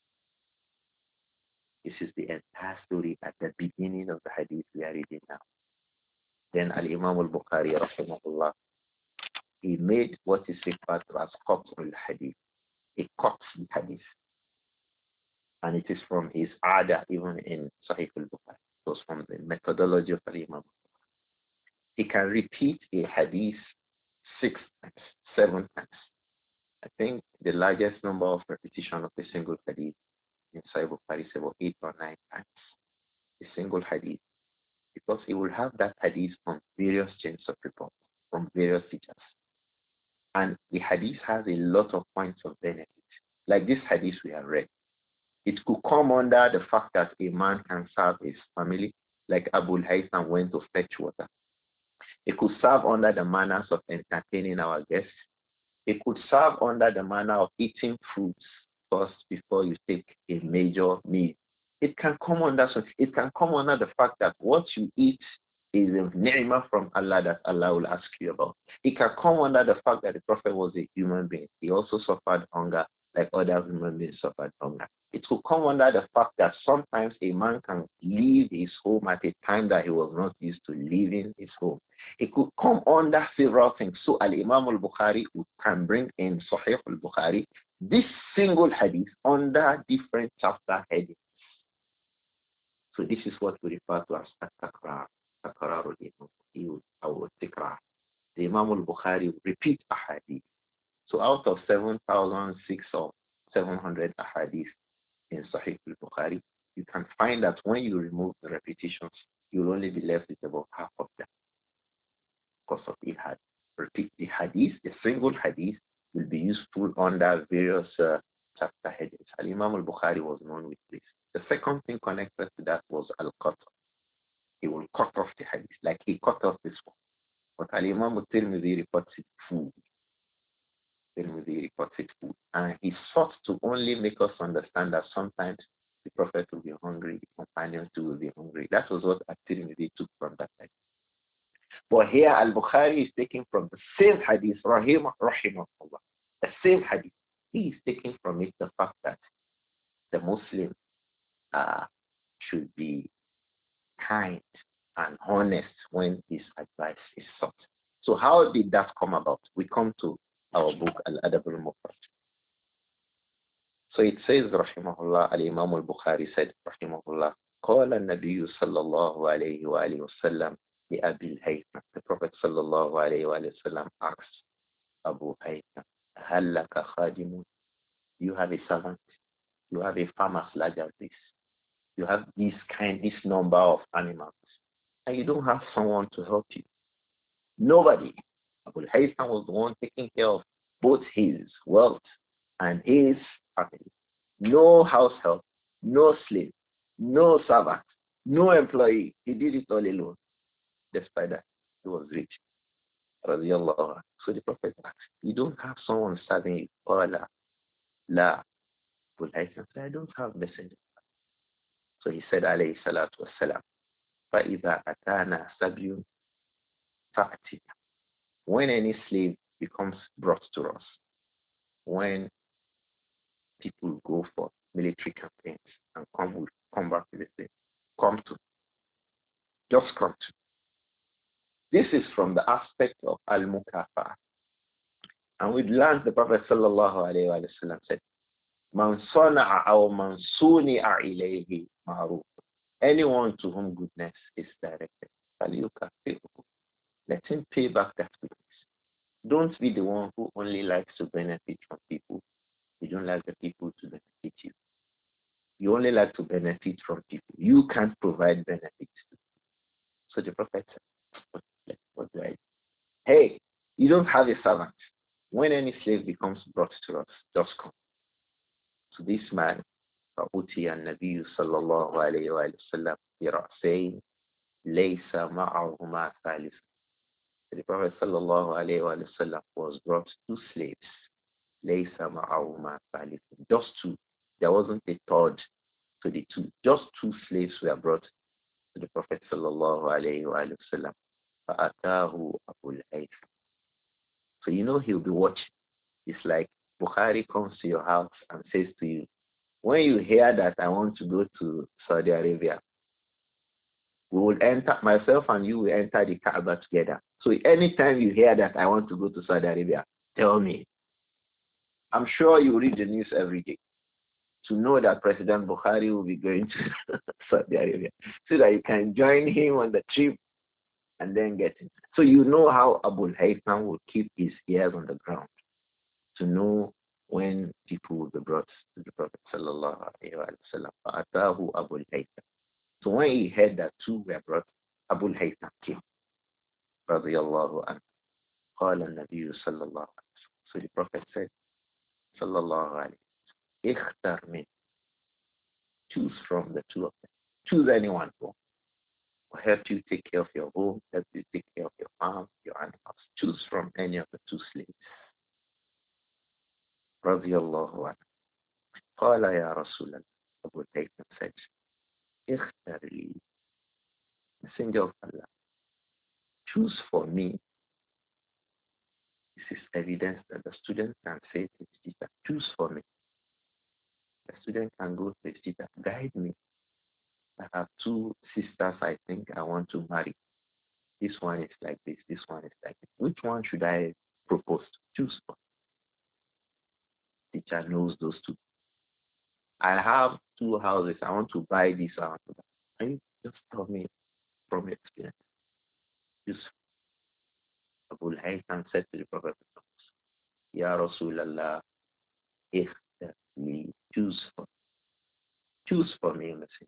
This is the entire story at the beginning of the hadith we are reading now. Then Al-Imam al-Bukhari, rahimahullah, he made what is referred to as qat al-hadith. He cut the hadith. And it is from his ada, even in Sahih al-Bukhari. It was from the methodology of Al-Imam. He can repeat a hadith six times, seven times. I think the largest number of repetition of a single hadith in Sahih Bukhari is about eight or nine times. A single hadith. Because he will have that hadith from various chains of report, from various teachers. And the hadith has a lot of points of benefit. Like this hadith we have read. It could come under the fact that a man can serve his family, like Abu al-Haytham went to fetch water. It could serve under the manners of entertaining our guests. It could serve under the manner of eating fruits first before you take a major meal. It can come under so it can come under the fact that what you eat is a ni'mah from Allah that Allah will ask you about. It can come under the fact that the Prophet was a human being. He also suffered hunger like other human beings suffered hunger. It will come under the fact that sometimes a man can leave his home at a time that he was not used to leaving his home. It could come under several things. So Al-Imam al-Bukhari can bring in Sahih al-Bukhari this single hadith under different chapter headings. So this is what we refer to as at-takrar, takrar al-imam, or tikrar. The Imam al-Bukhari repeats a hadith. So out of seven thousand six or seven hundred ahadith in Sahih al-Bukhari, you can find that when you remove the repetitions, you'll only be left with about half of them. Because of the hadith. Repeat the hadith, the single hadith will be useful under various uh, chapter headings. Al-Imam al-Bukhari was known with this. The second thing connected to that was al-qatr. He will cut off the hadith, like he cut off this one. But Al-Imam al-Tirmidhi reports it food. Tirmidhi reports it food. And he sought to only make us understand that sometimes the Prophet will be hungry, the companions too will be hungry. That was what At-Tirmidhi took from that hadith. But here Al-Bukhari is taking from the same hadith, Rahim, Rahimahullah, the same hadith. He is taking from it the fact that the Muslim uh, should be kind and honest when his advice is sought. So how did that come about? We come to our book, Al-Adab al-Mufrad. So it says, Rahimahullah, Al-Imam al-Bukhari said, Rahimahullah, قال النبي صلى الله عليه وآله وسلم لأبي الهيثم. The Prophet صلى الله عليه وآله وسلم asked Abu Haytham, هل لك خادم? You have a servant. You have a farm as large as this. You have this kind, this number of animals. And you don't have someone to help you. Nobody. Abu Haytham was the one taking care of both his wealth and his family. No house help, no slave, no servant, no employee. He did it all alone. Despite that, he was rich. So the Prophet asked, you don't have someone serving you? Qala, la. Abu Haytham said, I don't have messenger. So he said, alayhi salatu wassalam, فَإِذَا أَتَانَا سَبْيٌ فَأْتِنَا. When any slave becomes brought to us, when people go for military campaigns and come, come back to the state, just come to me. This is from the aspect of al-mukafa. And we learned the Prophet sallallahu alayhi wa sallam said, Man sana'a aw man suni'a ilayhi ma'ruf. Anyone to whom goodness is directed, falyukafiruhu. Let him pay back that goodness. Don't be the one who only likes to benefit from people. You don't like the people to benefit you. You only like to benefit from people. You can't provide benefits. So the Prophet said, what do I do? Hey, you don't have a servant. When any slave becomes brought to us, just come. So this man, فأتي النبي صلى الله عليه وآله وسلم برأسين ليس معهما ثالث. The Prophet صلى الله عليه وآله وسلم was brought two slaves. ليس معهما ثالث. Just two. There wasn't a third to the two. Just two slaves were brought to the Prophet صلى الله عليه وآله وسلم. فأتاه أبو الهيثم. So you know he'll be watching. It's like Bukhari comes to your house and says to you, when you hear that I want to go to Saudi Arabia, we will enter, myself and you will enter the Kaaba together. So anytime you hear that I want to go to Saudi Arabia, tell me. I'm sure you read the news every day to know that President Bukhari will be going to Saudi Arabia so that you can join him on the trip and then get in. So you know how Abu Haytham will keep his ears on the ground to know when people will be brought to the Prophet sallallahu alaihi wasallam. فَأَتَاهُ أَبُو الْهَيْثَمِ. So when he heard that two were brought, Abu al-Haytham came. رضي الله عنه. قال النبي صلى الله عليه وسلم. So the Prophet said, صلى الله عليه وسلم, اختر من. Choose from the two of them. Choose anyone who will help you take care of your home, help you take care of your farm, your animals. Choose from any of the two slaves. رضي الله عنه. قال يا رسول الله. Abu al-Haytham said, اختر لي. Messenger of Allah, choose for me. This is evidence that the student can say to his teacher, choose for me. The student can go to his teacher, guide me. I have two sisters I think I want to marry. This one is like this, this one is like this. Which one should I propose to? Choose for. Teacher knows those two. I have two houses. I want to buy this. I want to buy. Can you just tell me from experience? Choose. Abu al-Haytham said to the Prophet, Ya Rasulallah, ikhtar li, choose for, choose for me, Messenger.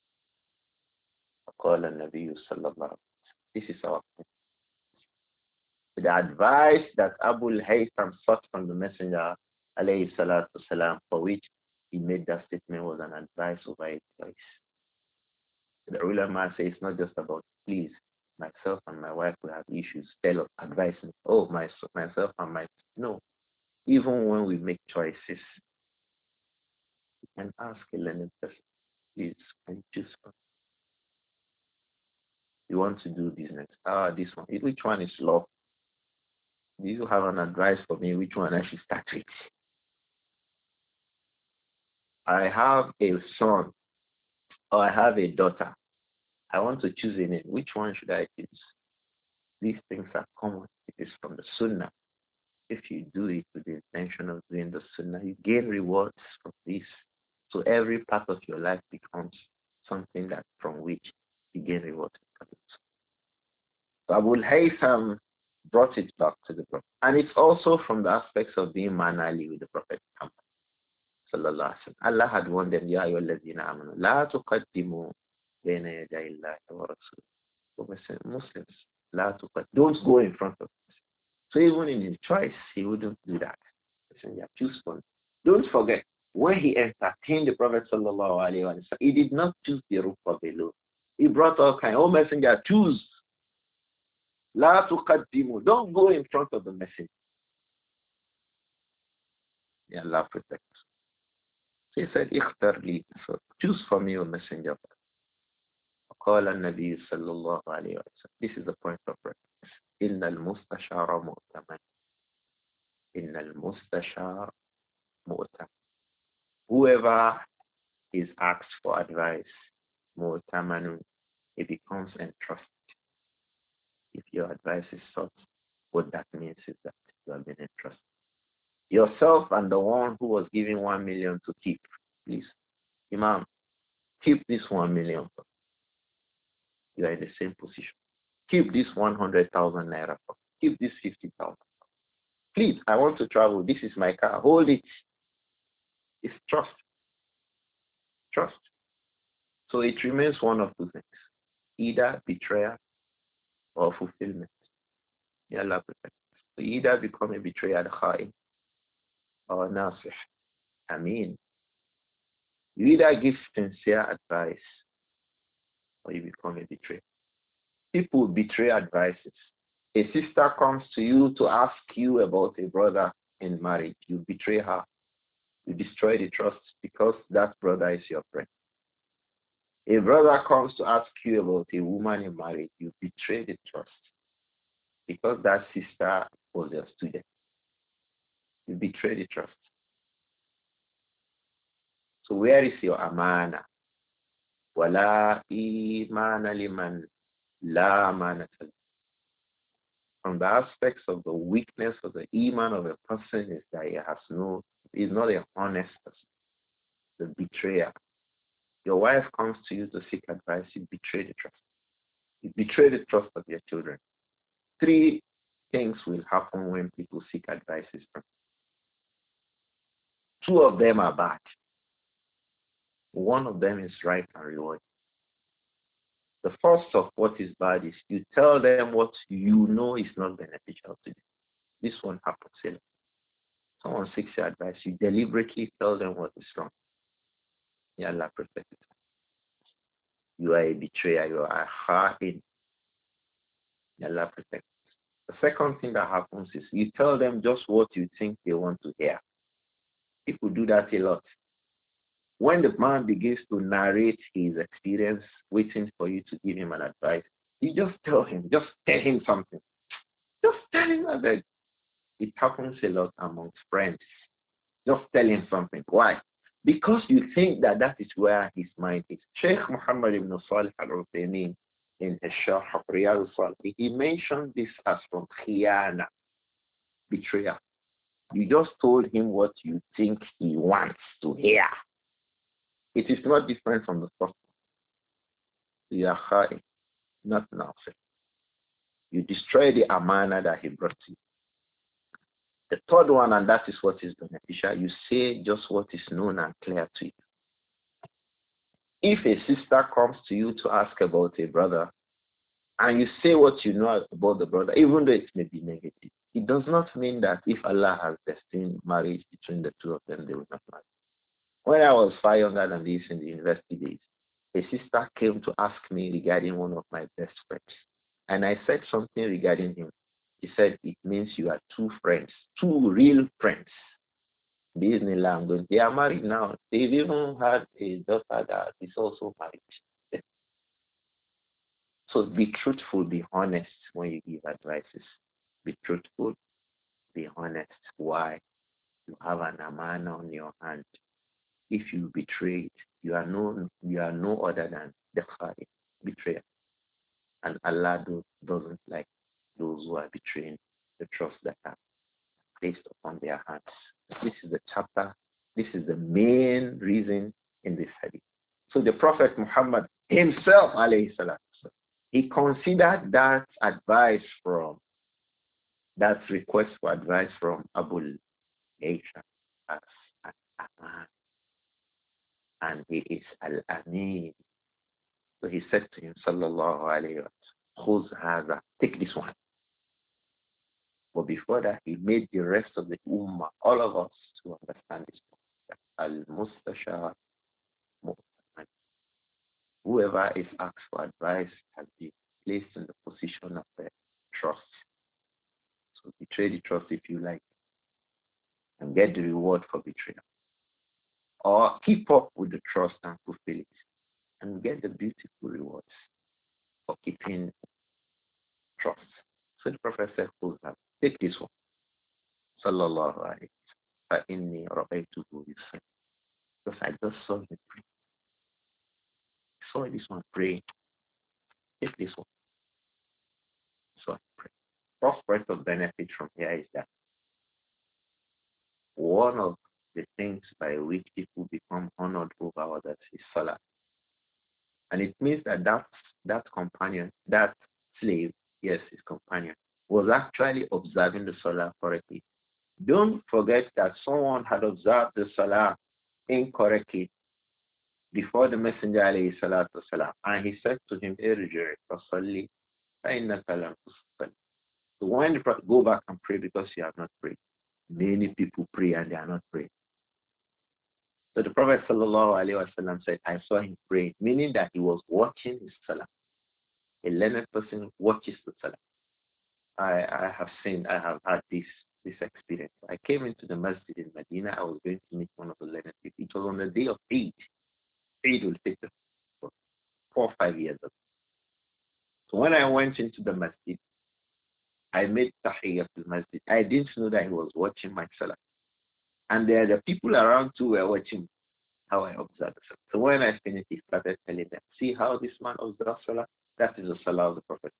قال النبي صلى الله عليه وسلم. This is our point. The advice that Abu al-Haytham sought from the Messenger, alayhi salatu salam, for which he made that statement was an advice over a choice. The ulama says it's not just about, please, myself and my wife will have issues, tell us, advise me. Oh, my, myself and my, no. Even when we make choices, you can ask a learned person, please, can you choose one? You want to do business. Ah, this one. Which one is law? Do you have an advice for me? Which one I should start with? I have a son or I have a daughter. I want to choose a name. Which one should I choose? These things are common. It is from the Sunnah. If you do it with the intention of doing the Sunnah, you gain rewards from this. So every part of your life becomes something that from which you gain rewards. So Abu al-Haytham brought it back to the Prophet. And it's also from the aspects of being mannerly with the Prophet Muhammad. Sallallahu alaihi wasallam. Allah had warned them, Ya ayyuhalladhina amanu, la tuqaddimu bayna yaday Allahi wa rasulihi. Muslims, la tuqaddimu. Don't go in front of us. So even in his choice, he wouldn't do that. Messenger, choose one. Don't forget, when he entertained the Prophet sallallahu alaihi wasallam, he did not choose the rufa below. He brought all kinds. Oh, Messenger, choose. La tuqaddimu. Don't go in front of the messenger. Ya Allah protect. He said, اختر لي. So choose for me, O messenger. قال النبي صلى الله عليه وسلم. This is the point of reference. إن المستشار مؤتمن. إن المستشار مؤتمن. Whoever is asked for advice, مؤتمن, it becomes entrusted. If your advice is sought, what that means is that you have been entrusted. Yourself and the one who was given one million to keep, please, Imam, keep this one million. You are in the same position. Keep this one hundred thousand naira. Keep this fifty thousand. Please, I want to travel. This is my car. Hold it. It's trust. Trust. So it remains one of two things. Either betrayal or fulfillment. May Allah protect. So either become a betrayer, kha'in, or nasih. I mean, you either give sincere advice or you become a betrayer. People betray advices. A sister comes to you to ask you about a brother in marriage. You betray her. You destroy the trust because that brother is your friend. A brother comes to ask you about a woman in marriage. You betray the trust because that sister was your student. You betray the trust. So where is your amana? Wala imana liman la amana. From the aspects of the weakness of the iman of a person is that he has no, he's not a honest person, the betrayer. Your wife comes to you to seek advice, you betray the trust. You betray the trust of your children. Three things will happen when people seek advices from you. Two of them are bad. One of them is right and reward. The first of what is bad is you tell them what you know is not beneficial to them. This one happens a lot. Someone seeks your advice, you deliberately tell them what is wrong. May Allah protect it. You are a betrayer, you are a ha'in. May Allah protect it. The second thing that happens is you tell them just what you think they want to hear. People do that a lot. When the man begins to narrate his experience, waiting for you to give him an advice, you just tell him, just tell him something. Just tell him that it happens a lot amongst friends. Just tell him something. Why? Because you think that that is where his mind is. Sheikh Muhammad ibn Salih al-Uthaymeen in his Sharh of Riyadh al-Salih, he mentioned this as from khiyana, betrayal. You just told him what you think he wants to hear. It is not different from the first one. You are high, not nothing. You destroy the amana that he brought to you. The third one, and that is what is beneficial, you say just what is known and clear to you. If a sister comes to you to ask about a brother, and you say what you know about the brother, even though it may be negative, it does not mean that if Allah has destined marriage between the two of them, they will not marry. When I was far younger than this in the university days, a sister came to ask me regarding one of my best friends. And I said something regarding him. He said, it means you are two friends, two real friends. Disneyland, they are married now. They've even had a daughter that is also married. So be truthful, be honest when you give advices. Be truthful, be honest. Why? You have an amana on your hand. If you betray it, you are no, you are no other than the khari, betrayer. And Allah do, doesn't like those who are betraying the trust that are placed upon their hands. This is the chapter, this is the main reason in this hadith. So the Prophet Muhammad himself, alayhi salatu, he considered that advice from, that request for advice from Abu Aisha as an aman. And he is al-amin. So he said to him, sallallahu alayhi wa sallam, take this one. But before that, he made the rest of the ummah, all of us, to understand this. Al-mustashar, whoever is asked for advice has been placed in the position of uh, trust. So betray the trust if you like, and get the reward for betrayal. Or keep up with the trust and fulfill it, and get the beautiful rewards for keeping trust. So the Prophet said, take this one. Sallallahu alayhi wa sallam. فَإِنِّي رَأَيْتُهُ يُصَلِّي. Because I just saw him pray. I saw this one praying. Take this one. So pray. First point of benefit from here is that one of the things by which people become honored over others is salah. And it means that that, that companion, that slave, yes, his companion, was actually observing the salah correctly. Don't forget that someone had observed the salah incorrectly before the Messenger alayhi salatu salam. And he said to him, Irji' fasalli fa'innaka lam tusalli. So when the Prophet, go back and pray because you have not prayed. Many people pray and they are not praying. So the Prophet sallallahu alayhi wasallam said, I saw him praying, meaning that he was watching his salah. A learned person watches the salah. I, I have seen, I have had this this experience. I came into the masjid in Medina. I was going to meet one of the learned people. It was on the day of Eid. Eid will take four or five years ago. So when I went into the masjid, I made tahiyyat to the masjid. I didn't know that he was watching my salah. And there the people around too were watching how I observed the salah. So when I finished, he started telling them, see how this man observes salah? That is the salah of the Prophet.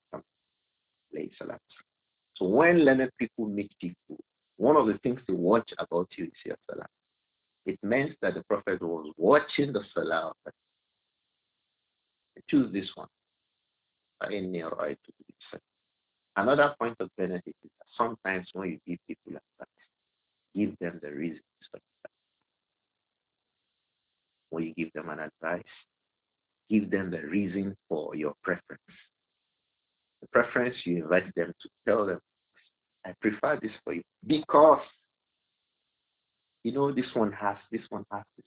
So when learned people meet people, one of the things they watch about you is your salah. It means that the Prophet was watching the salah of us. Choose this one. Another point of benefit is that sometimes when you give people advice, give them the reasons for that. When you give them an advice, give them the reason for your preference. The preference you invite them to tell them, I prefer this for you because, you know, this one has, this one has, this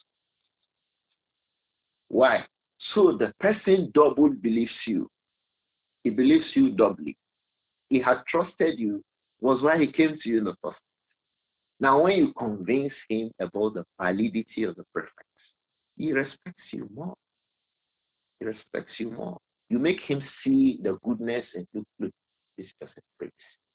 one. Why? So the person double believes you. He believes you doubly. He had trusted you, was why he came to you in the first. Now when you convince him about the validity of the preference, he respects you more. He respects you more. You make him see the goodness and look, look, this person prays.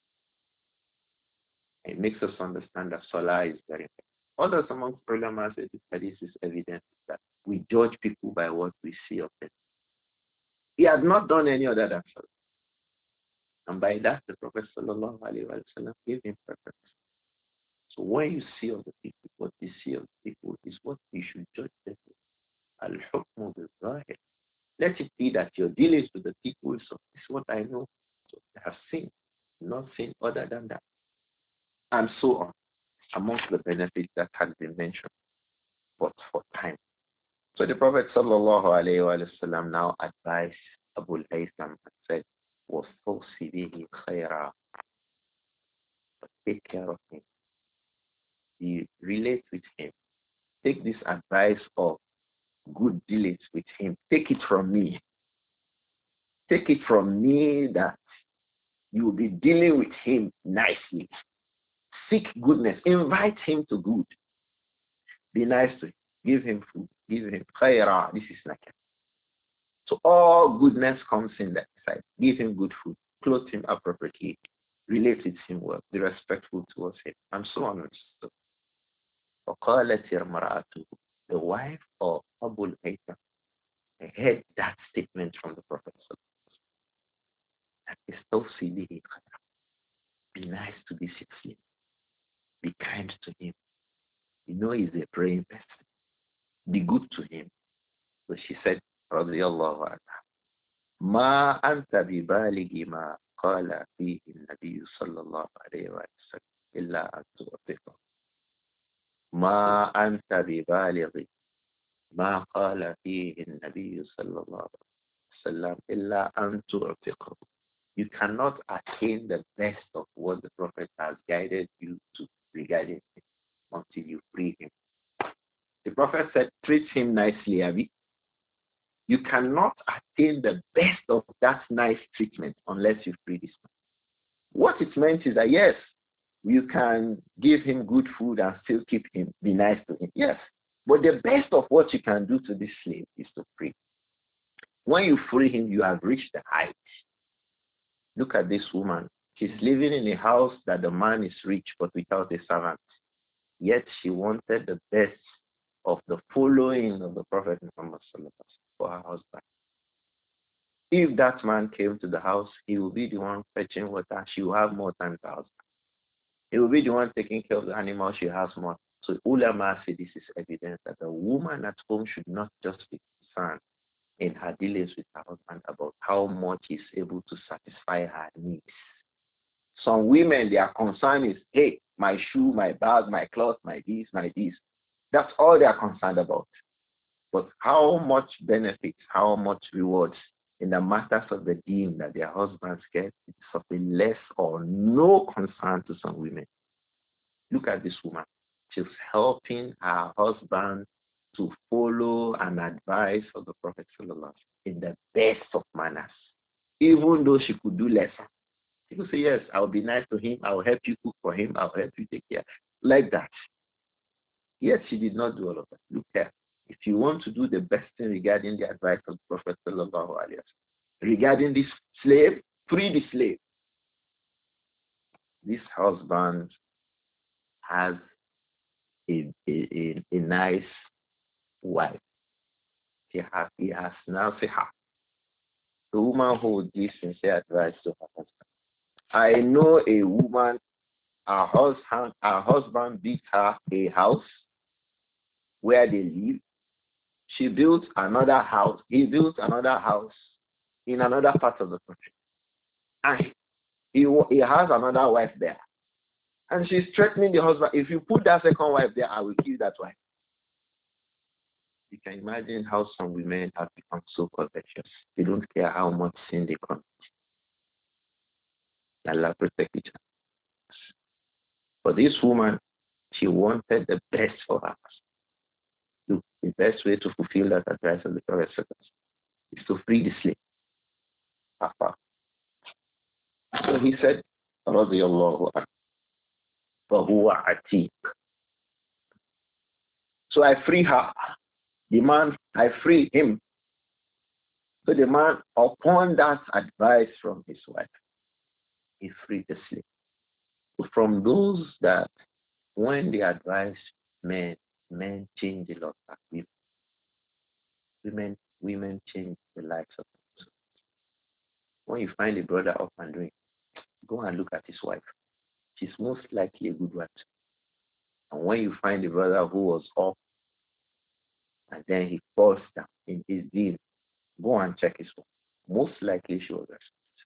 It makes us understand that salah is very important. Others amongst ulama say that this is evidence that we judge people by what we see of them. He had not done any other than salah. And by that, the Prophet sallallahu alaihi wasallam gave him preference. So when you see of the people, what you see of the people is what you should judge them with. Al-hukmu bil-zahir. Let it be that your dealings with the people, so this is what I know, so I have seen, not seen other than that. And so on, amongst the benefits that had been mentioned, but for time. So the Prophet sallallahu alayhi wa sallam now advised Abu al-Haytham and said, وَاسْتَوْصِ بِهِ خَيْرًا. But take care of him. You relate with him. Take this advice of good dealings with him. Take it from me. Take it from me that you will be dealing with him nicely. Seek goodness. Invite him to good. Be nice to him. Give him food. Give him khayra. This is like it. So all goodness comes in that side. Give him good food. Clothe him appropriately. Relate with him well. Be respectful towards him. And so on and so forth. The wife of Abu al-Haytham heard that statement from the Prophet. Be nice to this Muslim. Be kind to him. You know he's a praying person. Be good to him. So she said, radiyallahu anha, Ma anta bibaligi ma qala fihi an-nabiy sallallahu alayhi wa sallam illa an tu'tiqa. Ma anta bibaligi ma qala fihi an-nabiy sallallahu alayhi wa sallam illa an tu'tiqa. You cannot attain the best of what the Prophet has guided you to regarding him until you free him. The Prophet said, treat him nicely, Abi. You cannot attain the best of that nice treatment unless you free this man. What it meant is that, yes, you can give him good food and still keep him, be nice to him. Yes. But the best of what you can do to this slave is to free. When you free him, you have reached the height. Look at this woman. She's living in a house that the man is rich but without a servant. Yet she wanted the best of the following of the Prophet Muhammad for her husband. If that man came to the house, he will be the one fetching water. She will have more time to house. He will be the one taking care of the animal. She has more. So ulama say this is evidence that the woman at home should not just be concerned in her dealings with her husband about how much he's able to satisfy her needs. Some women, their concern is, hey, my shoe, my bag, my clothes, my this, my this. That's all they are concerned about. But how much benefits, how much rewards in the matters of the deen that their husbands get, it's of a less or no concern to some women. Look at this woman. She's helping her husband to follow and advice of the Prophet Sallallahu in the best of manners. Even though she could do less. People say, yes, I'll be nice to him. I'll help you cook for him. I'll help you take care. Like that. Yes, she did not do all of that. Look here. If you want to do the best thing regarding the advice of the Prophet Sallallahu Alaihi Wasallam, regarding this slave, free the slave. This husband has a, a, a, a nice wife. He has, he has nasiha. The woman who gives sincere advice to her husband. I know a woman, her husband, her husband beat her a house where they live. She built another house. He built another house in another part of the country. And he, he has another wife there. And she's threatening the husband, if you put that second wife there, I will kill that wife. You can imagine how some women have become so covetous. They don't care how much sin they commit. Allah protect each other. For this woman, she wanted the best for her. Look, the best way to fulfill that advice of the Prophet is to free the slave. So he said, رضي الله عنه فهو عتيق. So I free her. The man, I free him. So the man, upon that advice from his wife, he freed the slave. So from those that when they advise men, men change a lot of women. Women, women change the lives of them. When you find a brother up and doing, go and look at his wife. She's most likely a good one. And when you find a brother who was up and then he falls down in his deed, go and check his wife. Most likely she was responsible.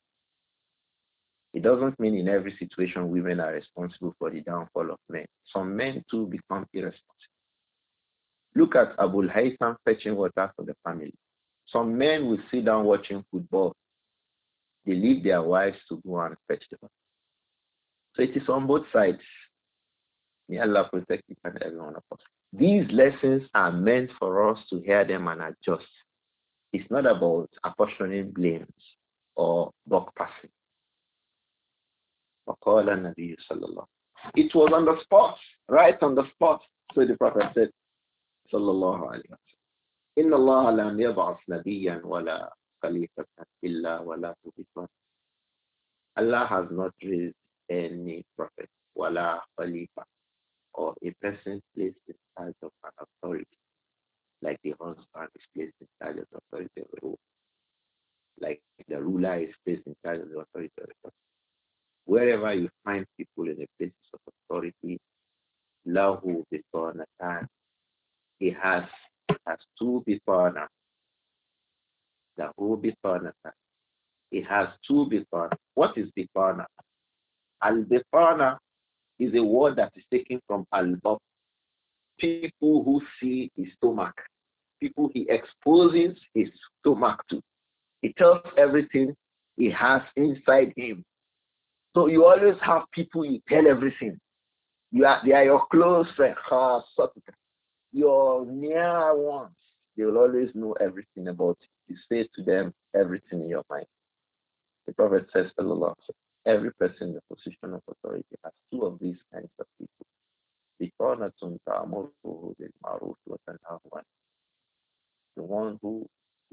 It doesn't mean in every situation women are responsible for the downfall of men. Some men too become irresponsible. Look at Abu Haytham fetching water for the family. Some men will sit down watching football. They leave their wives to go and fetch the water. So it is on both sides. May Allah protect each and every one of us. These lessons are meant for us to hear them and adjust. It's not about apportioning blames or buck passing. It was on the spot, right on the spot. So the Prophet said, Sallallahu Alaihi Wasallam, Inna Allah lam yab'ath nabiyyan wala khalifatan illa wala tubitun. Allah has not raised any prophet, wala khalifa, or a person placed in charge of an authority, like the husband is placed in charge of the authority of the rule, like the ruler is placed in charge of the authority of the authority. Wherever you find people in a place of authority, lahu bitanatan, he has has two bitana. Lahu bitanatan. He has two bitana. What is bitana? Al-bitana is a word that is taken from al-bab. People who see his stomach. People he exposes his stomach to. He tells everything he has inside him. So you always have people you tell everything. You are, they are your close friends, your near ones. They will always know everything about you. You say to them everything in your mind. The Prophet says, every person in the position of authority has two of these kinds of people. The one who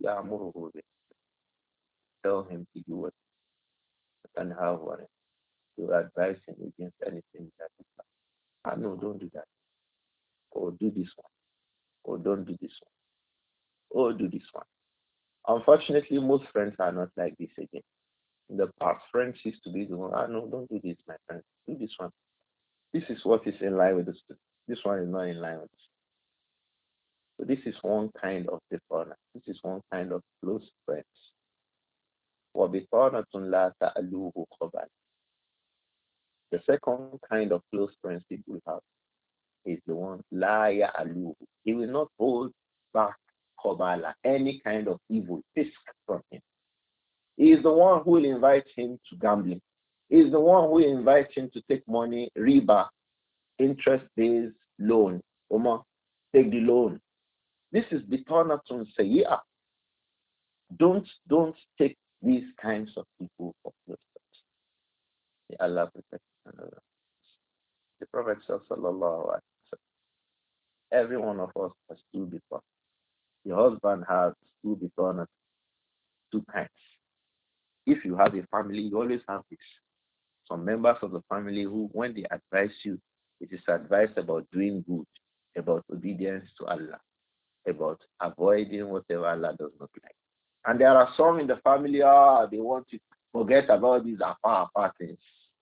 tell him to do what and have one. To advise him against anything that is bad. Ah, no, don't do that. Or do this one. Or don't do this one. Or do this one. Unfortunately, most friends are not like this again. In the past, friends used to be the one, ah, no, don't do this, my friend. Do this one. This is what is in line with the student. This one is not in line with the student. So this is one kind of partner. This is one kind of close friends. وَبِطَانَةٌ لَا تَأْلُوهُ خَبَالٌ. The second kind of close friends people have is the one La Ya'aluhu. He will not hold back Kobala, any kind of evil, fisk from him. He is the one who will invite him to gambling. He is the one who will invite him to take money, riba, interest-based loan. Omar, take the loan. This is bitanatun sayyi'ah. Don't, don't take these kinds of people for close friends. May Allah protect another. The Prophet said, sallallahu alaihi wasallam, every one of us has two before. The husband has two before, two kinds. If you have a family, you always have this. Some members of the family who, when they advise you, it is advice about doing good, about obedience to Allah, about avoiding whatever Allah does not like. And there are some in the family, ah, they want to forget about these afar afar things.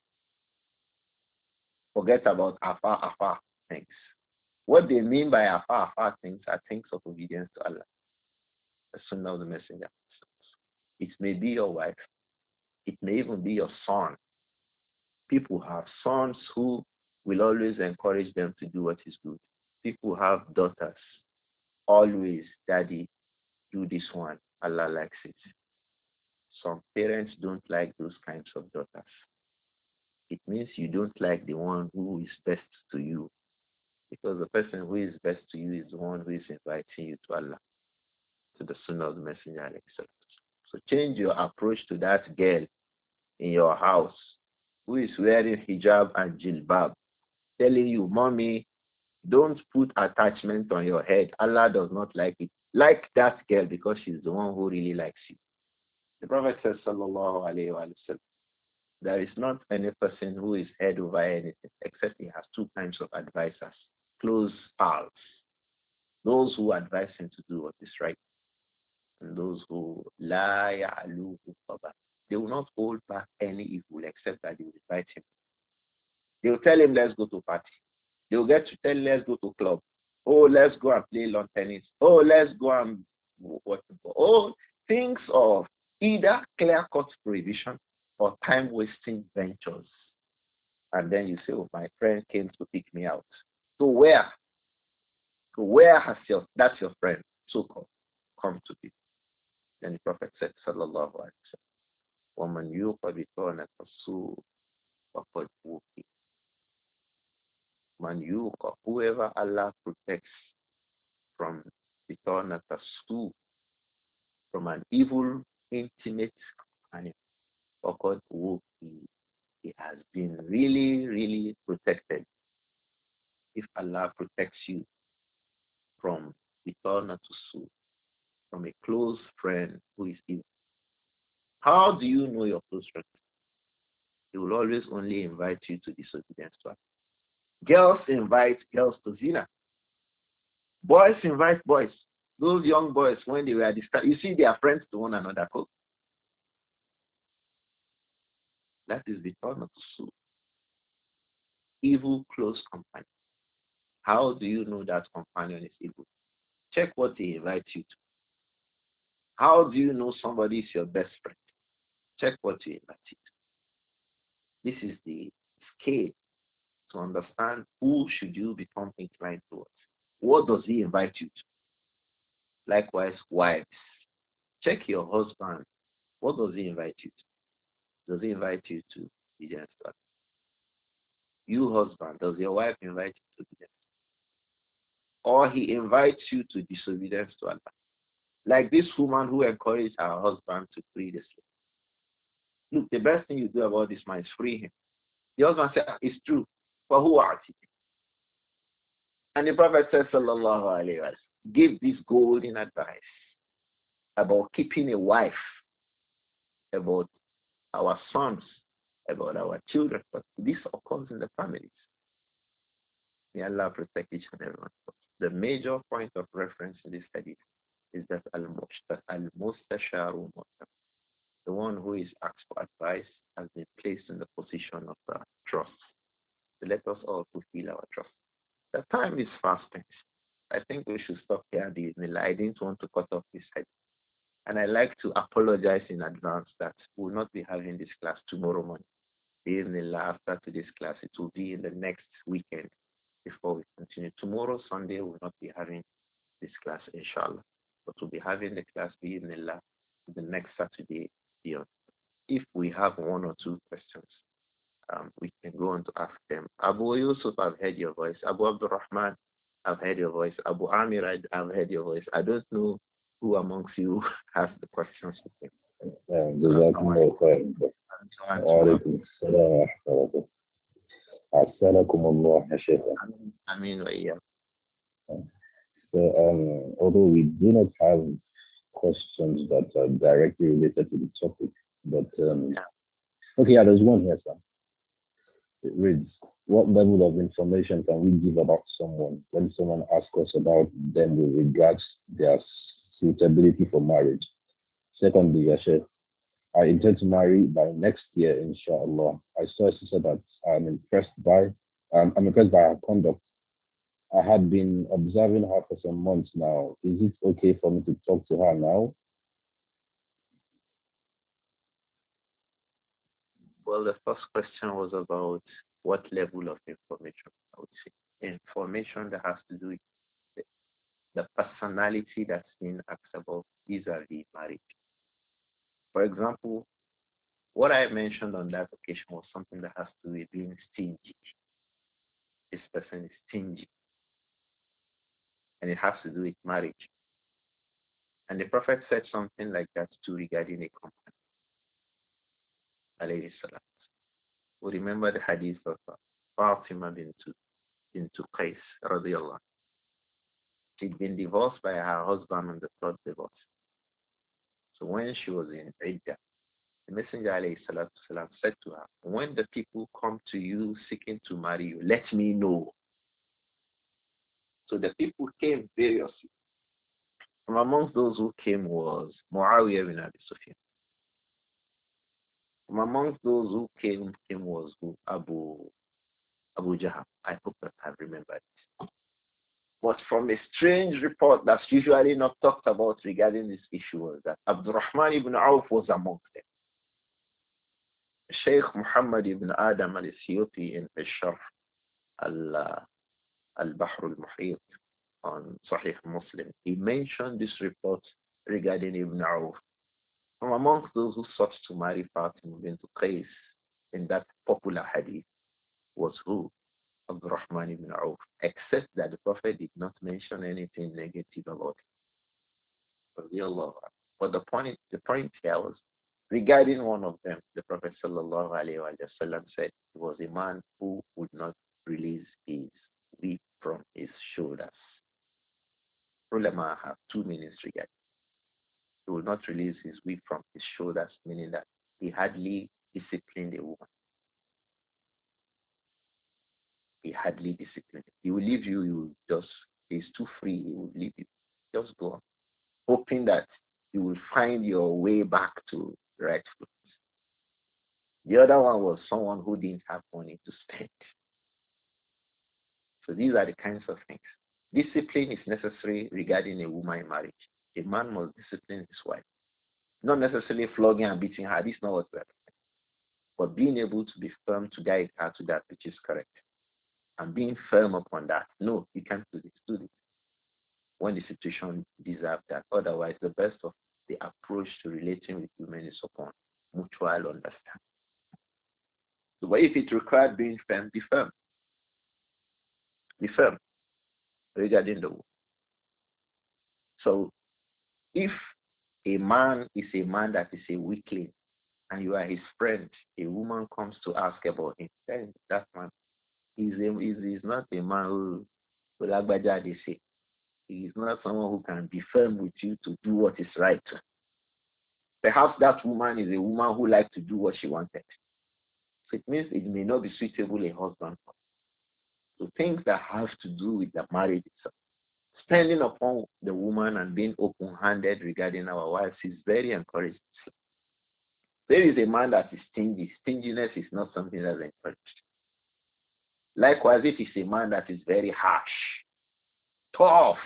Forget about afar afar things. What they mean by afar afar things are things of obedience to Allah. The Sunnah of the Messenger. It may be your wife. It may even be your son. People have sons who will always encourage them to do what is good. People have daughters. Always, daddy, do this one. Allah likes it. Some parents don't like those kinds of daughters. It means you don't like the one who is best to you. Because the person who is best to you is the one who is inviting you to Allah, to the Sunnah of the Messenger. So change your approach to that girl in your house who is wearing hijab and jilbab, telling you, mommy, don't put attachment on your head. Allah does not like it. Like that girl because she's the one who really likes you. The Prophet says, sallallahu alayhi wa sallam, there is not any person who is head over anything except he has two kinds of advisors, close pals. Those who advise him to do what is right, and those who la ya'aluhu khaba. They will not hold back any evil except that they will invite him. They will tell him, let's go to party. They will get to tell him, let's go to club. Oh, let's go and play lawn tennis. Oh, let's go and what? Oh, things of either clear-cut prohibition or time-wasting ventures. And then you say, oh, my friend came to pick me out. So where? So where has your, that's your friend, so-called, come to be? Then the Prophet said, sallallahu alaihi wasallam, وَمَنْ يُوقَ بِطَانَةَ السُّوءِ فَقَدْ وُقِيَ. Man yuqa, whoever Allah protects from bitanat as-su, from an evil, intimate companion, faqad wuqi, he has been really, really protected. If Allah protects you from bitanat as-su, from a close friend who is evil. How do you know your close friend? He will always only invite you to disobedience to Allah. Girls invite girls to zina. Boys invite boys. Those young boys, when they were discussing, you see, they are friends to one another. That is the turn of Su. Evil close companion. How do you know that companion is evil? Check what he invites you to. How do you know somebody is your best friend? Check what he invites you to. This is the scale to understand who should you become inclined towards. What does he invite you to? Likewise, wives. Check your husband. What does he invite you to? Does he invite you to obedience to Allah? You husband, does your wife invite you to obedience? Or he invites you to disobedience to Allah? Like this woman who encouraged her husband to free the slave. Look, the best thing you do about this man is free him. The husband said, it's true. For who are you? And the Prophet said, sallallahu alayhi wa sallam, give this golden advice about keeping a wife, about our sons, about our children. But this occurs in the families. May Allah protect each and everyone. The major point of reference in this hadith is that al-mustashar mustasharu mu'taman. The one who is asked for advice has been placed in the position of uh, trust. So let us all fulfill our trust. The time is fast spent. I think we should stop here. Bismillah. I didn't want to cut off this head. And I like to apologize in advance that we will not be having this class tomorrow morning. Bismillah, after today's class, it will be in the next weekend before we continue. Tomorrow, Sunday, we will not be having this class, inshallah. But we'll be having the class, Bismillah, the next Saturday beyond. If we have one or two questions, um, we can go on to ask them. Abu Yusuf, I've heard your voice. Abu Abdurrahman, I've heard your voice. Abu Amir, I've heard your voice. I don't know who amongst you has the questions. جزاكم الله خير. وعليكم السلام ورحمة الله. أسألكم الله يا شيخ. Amin wa iyyakum. So, um, although we do not have questions that are directly related to the topic, but um, Yeah. okay, yeah, there's one here, sir. It reads, what level of information can we give about someone when someone asks us about them with regards their suitability for marriage? Secondly, Yashe, I intend to marry by next year, inshallah. I saw a sister that I'm impressed by. Um, I'm impressed by her conduct. I had been observing her for some months now. Is it okay for me to talk to her now? Well, the first question was about what level of information, I would say. Information that has to do with the, the personality that's being asked about vis-a-vis marriage. For example, what I mentioned on that occasion was something that has to do with being stingy. This person is stingy. And it has to do with marriage. And the Prophet said something like that too regarding a company. Alayhi salam. We remember the hadith of Fatima bint into Qais, radiallahu. She'd been divorced by her husband on the third divorce. So when she was in Iddah, the Messenger alayhi salatu salam said to her, when the people come to you seeking to marry you, let me know. So the people came variously. From amongst those who came was Muawiyah bin Abi Sufyan. From amongst those who came, came was who? Abu Abu Jaham. I hope that I remember it. But from a strange report that's usually not talked about regarding this issue was that Abdurrahman ibn Auf was amongst them. Sheikh Muhammad ibn Adam al-Ethiopi in Al-Sharf al-Bahr al-Muhit on Sahih Muslim, he mentioned this report regarding Ibn Auf. From amongst those who sought to marry Fatima bint Qais in that popular hadith was who? Abdurrahman ibn Auf, except that the Prophet did not mention anything negative about him. But the point, the point here was regarding one of them, the Prophet sallallahu alaihi wasallam said he was a man who would not release his whip from his shoulders. Ulama have two meanings regarding. He would not release his whip from his shoulders, meaning that he hardly disciplined a woman. He hardly disciplined. He will leave you, you will just, he's too free, he will leave you. Just go on. Hoping that you will find your way back to the right foot. The other one was someone who didn't have money to spend. So these are the kinds of things. Discipline is necessary regarding a woman in marriage. A man must discipline his wife. Not necessarily flogging and beating her. This is not what's right. But being able to be firm to guide her to that which is correct. And being firm upon that. No, you can't do this. Do this. When the situation deserves that. Otherwise, the best of the approach to relating with women is upon mutual understanding. So, but if it requires being firm, be firm. Be firm regarding the woman. So, if a man is a man that is a weakling, and you are his friend, a woman comes to ask about him, then that man is a, is, is not a man who, who like they say, he is not someone who can be firm with you to do what is right. Perhaps that woman is a woman who likes to do what she wanted. So it means it may not be suitable a husband. So things that have to do with the marriage itself, Standing upon the woman and being open-handed regarding our wives is very encouraged. There is a man that is stingy. Stinginess is not something that's encouraged. Likewise, if it's a man that is very harsh, tough.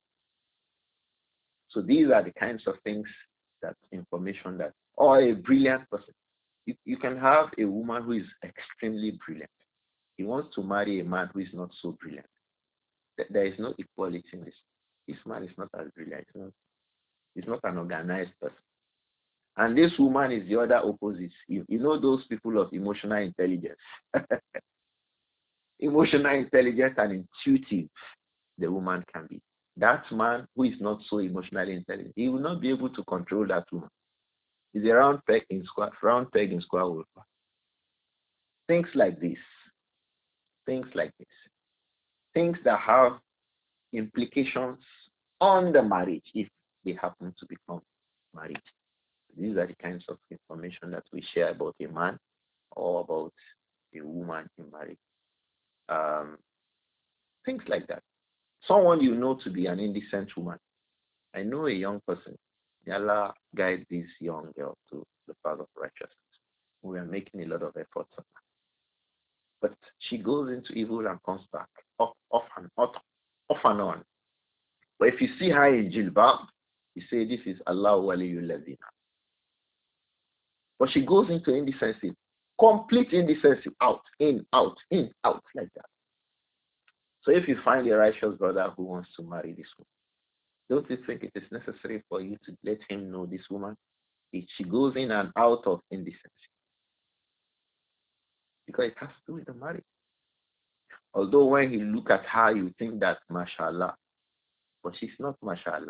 So these are the kinds of things, that information that, or a brilliant person. You, you can have a woman who is extremely brilliant. He wants to marry a man who is not so brilliant. There is no equality in this. This man is not as brilliant. He's not, he's not an organized person. And this woman is the other opposite. You, you know those people of emotional intelligence. Emotional intelligence and intuitive, the woman can be. That man who is not so emotionally intelligent, he will not be able to control that woman. He's a round peg in square, round peg in square hole. Things like this. Things like this. Things that have implications on the marriage if they happen to become married. These are the kinds of information that we share about a man or about a woman in marriage. Um, things like that. Someone you know to be an indecent woman. I know a young person. May Allah guide this young girl to the path of righteousness. We are making a lot of efforts on her. But she goes into evil and comes back, off, off and off, off and on. But if you see her in jilbab, you say this is Allah waliyul ladina. But she goes into indecency, complete indecency, out, in, out, in, out, like that. So if you find a righteous brother who wants to marry this woman, don't you think it is necessary for you to let him know this woman? If she goes in and out of indecency. Because it has to do with the marriage. Although when you look at her, you think that mashallah, but she's not mashallah.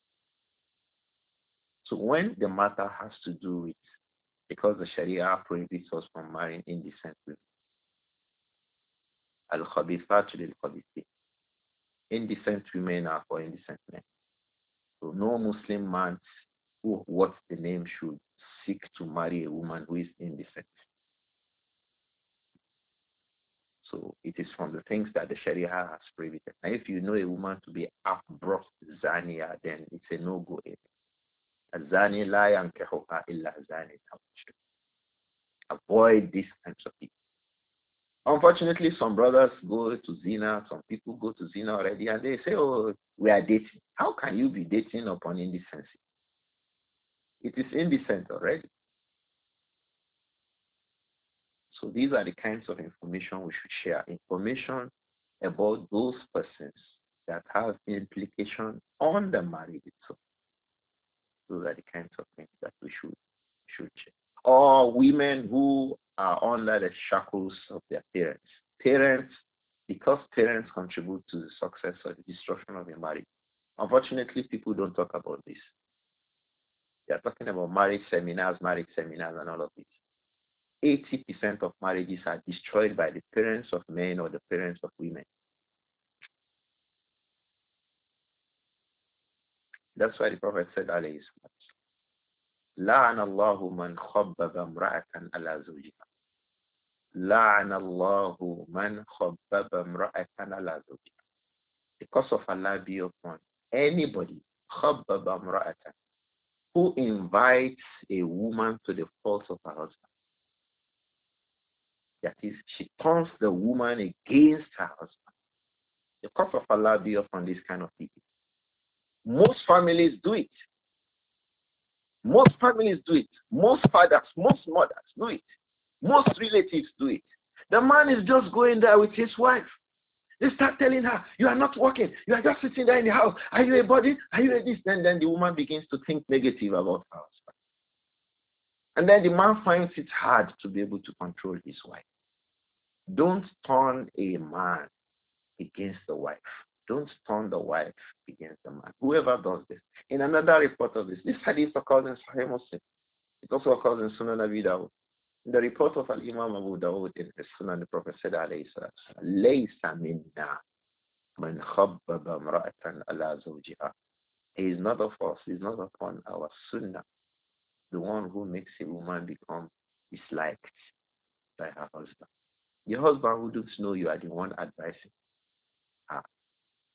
So when the matter has to do with, because the Sharia prohibits us from marrying indecent women. Al-khabithatu lil-khabithin. Indecent women are for indecent men. So no Muslim man who, what the name should seek to marry a woman who is indecent. So it is from the things that the Sharia has prohibited. Now if you know a woman to be abrupt zania, then it's a no-go area. Zani la yankihuha illa zani. Avoid these kinds of people. Unfortunately, some brothers go to zina, some people go to zina already, and they say, oh, we are dating. How can you be dating upon indecency? It is indecent already. So these are the kinds of information we should share. Information about those persons that have implication on the marriage itself. Those are the kinds of things that we should, should share. Or women who are under the shackles of their parents. Parents, because parents contribute to the success or the destruction of a marriage. Unfortunately, people don't talk about this. They are talking about marriage seminars, marriage seminars, and all of this. eighty percent of marriages are destroyed by the parents of men or the parents of women. That's why the Prophet said, alayhi salam, لعن الله من خبب امرأة على زوجها. لعن الله من خبب امرأة على زوجها. The curse of Allah be upon anybody خبب امرأة who invites a woman to the faults of her husband. That is, she turns the woman against her husband. The curse of Allah be upon this kind of people. Most families do it. Most families do it. Most fathers, most mothers do it. Most relatives do it. The man is just going there with his wife. They start telling her, you are not working. You are just sitting there in the house. Are you a body? Are you a this? And then the woman begins to think negative about her husband. And then the man finds it hard to be able to control his wife. Don't turn a man against the wife. Don't turn the wife against the man. Whoever does this. In another report of this, this hadith occurs in Sahih Muslim. It also occurs in Sunan Abi Dawud. In the report of Al-Imam Abu Dawud in the Sunan, the Prophet said, alayhi salatu laysa minna man khabbaba imra'atan ala zawjiha. He is not of us, he is not upon our sunnah. The one who makes a woman become disliked by her husband. The husband who doesn't know you are the one advising her.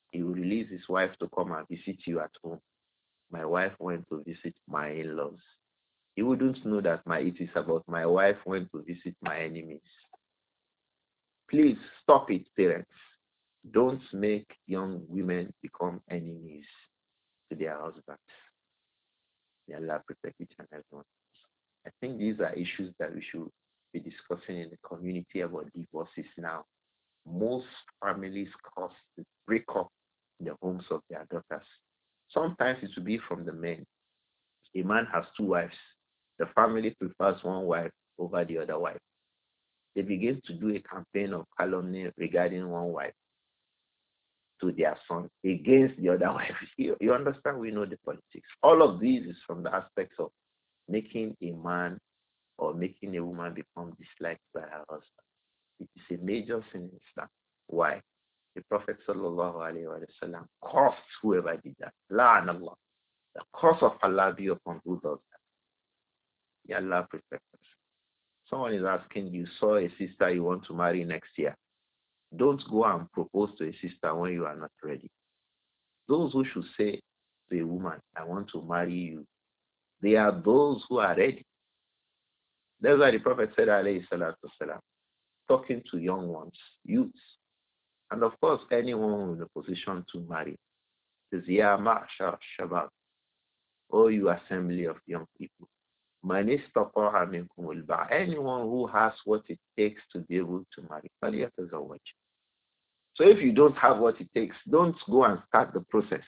He will release his wife to come and visit you at home. My wife went to visit my in-laws. He wouldn't know that my it is about my wife went to visit my enemies. Please stop it, parents. Don't make young women become enemies to their husbands. May Allah protect each and everyone. I think these are issues that we should be discussing in the community about divorces now. Most families cause the breakup in the homes of their daughters. Sometimes it will be from the men. A man has two wives. The family prefers one wife over the other wife. They begin to do a campaign of calumny regarding one wife to their son against the other wife. You, you understand? We know the politics. All of these is from the aspects of making a man or making a woman become disliked by her husband. It is a major sin in Islam. Why? The Prophet sallallahu alaihi wasallam cursed whoever did that. La'an Allah. The curse of Allah be upon who does that. Ya Allah protect us. Someone is asking, you saw a sister you want to marry next year. Don't go and propose to a sister when you are not ready. Those who should say to a woman, I want to marry you, they are those who are ready. That's why the Prophet said, alayhi salatu wasalam, talking to young ones, youths, and of course anyone in a position to marry, says, Ya ma'shar shabab, O you assembly of young people, man istata'a minkum al-ba'a, anyone who has what it takes to be able to marry, falyatazawwaj. So if you don't have what it takes, don't go and start the process.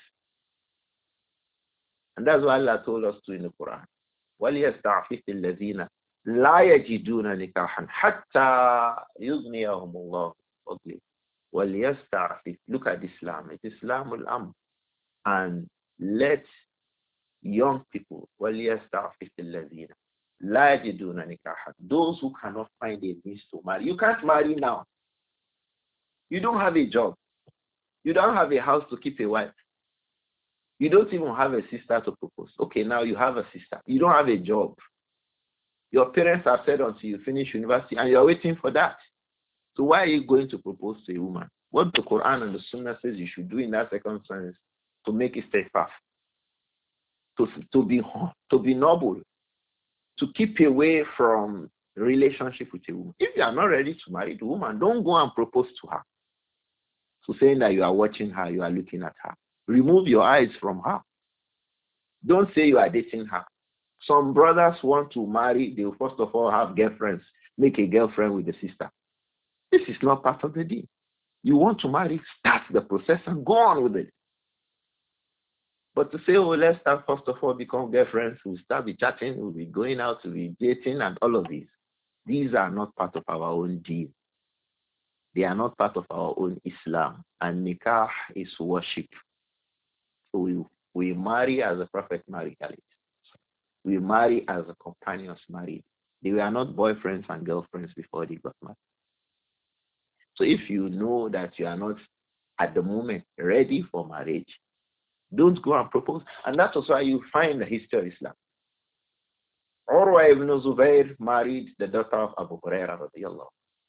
And that's what Allah told us to in the Quran. وَلْيَسْتَعْفِفِ الَّذِينَ لَا يَجِدُونَ نِكَاحًا حَتَّى يُغْنِيَهُمُ اللَّهُ فَضْلِهِ وَلْيَسْتَعْفِفْ. Look at Islam. It is Islam al-Amr. And let young people, وَلْيَسْتَعْفِفِ الَّذِينَ لَا يَجِدُونَ نِكَاحًا, those who cannot find a means to marry. You can't marry now. You don't have a job. You don't have a house to keep a wife. You don't even have a sister to propose. Okay, now you have a sister. You don't have a job. Your parents have said until you finish university and you're waiting for that. So why are you going to propose to a woman? What the Quran and the Sunnah says you should do in that circumstance to make it steadfast, to, to, be, to be noble, to keep away from relationship with a woman. If you are not ready to marry the woman, don't go and propose to her. So saying that you are watching her, you are looking at her. Remove your eyes from her. Don't say you are dating her. Some brothers want to marry, they will first of all have girlfriends, make a girlfriend with the sister. This is not part of the deal. You want to marry, start the process and go on with it. But to say, oh, let's start first of all become girlfriends, we'll start be chatting, we'll be going out, we'll be dating and all of these. These are not part of our own deal. They are not part of our own Islam. And nikah is worship. So we, we marry as the Prophet married. We marry as the companions married. They were not boyfriends and girlfriends before they got married. So if you know that you are not at the moment ready for marriage, don't go and propose. And that's also why you find the history of Islam. Urwa ibn Zubayr married the daughter of Abu Hurairah radiallahu.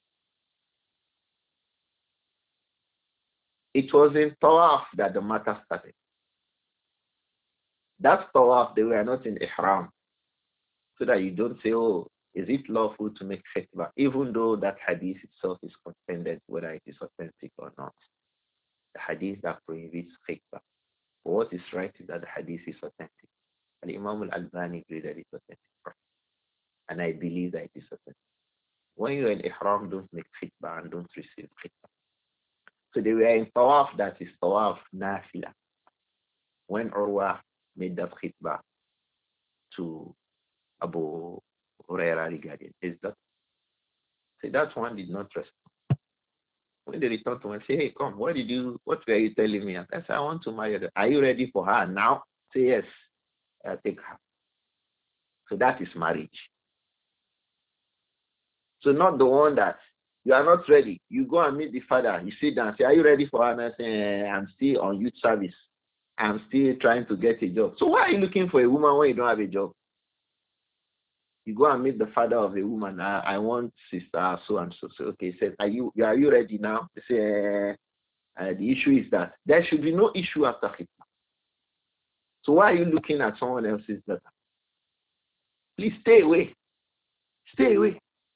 It was in Tawaf that the matter started. That Tawaf, they were not in Ihram. So that you don't say, oh, is it lawful to make khitbah? Even though that hadith itself is contended whether it is authentic or not. The hadith that prohibits khitbah. But what is right is that the hadith is authentic. And Imam al-Albani agreed that it's authentic. And I believe that it is authentic. When you're in Ihram, don't make khitbah and don't receive khitbah. So they were in Tawaf, that is Tawaf Nafila. When Urwa made that khitbah to Abu Huraira regarding his daughter. So that one did not respond. When they returned to him, say, hey, come, what did you, what were you telling me? I said, I want to marry her. Are you ready for her now? Say yes, I'll take her. So that is marriage. So not the one that you are not ready. You go and meet the father. You sit down, say, are you ready for her? And I say, I'm still on youth service. I'm still trying to get a job. So why are you looking for a woman when you don't have a job? You go and meet the father of a woman. I, I want sister so and so. So okay, he says, are you are you ready now? They say, Uh, the issue is that there should be no issue after khitbah. So why are you looking at someone else's data? Please stay away. Stay away.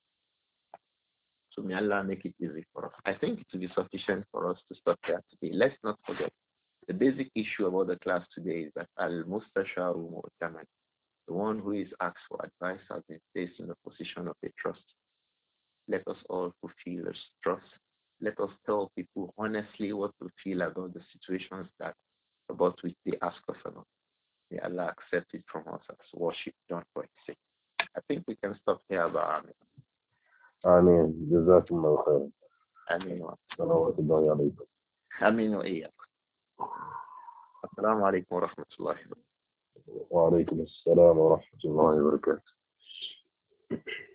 So may Allah make it easy for us. I think it will be sufficient for us to stop here today. Let's not forget, the basic issue about the class today is that al-mustasharu mu'taman, the one who is asked for advice has been placed in the position of a trust. Let us all fulfill this trust. Let us tell people honestly what we feel about the situations that about which they ask us about. May Allah accept it from us as worship done for His sake. I think we can stop here about Amin. آمين جزاكم الله خيرا. Amin. صلوات الله عليكم. Amin wa iyyakum. Assalamu alaikum wa rahmatullahi wa barakatuh. وعليكم السلام ورحمة الله وبركاته.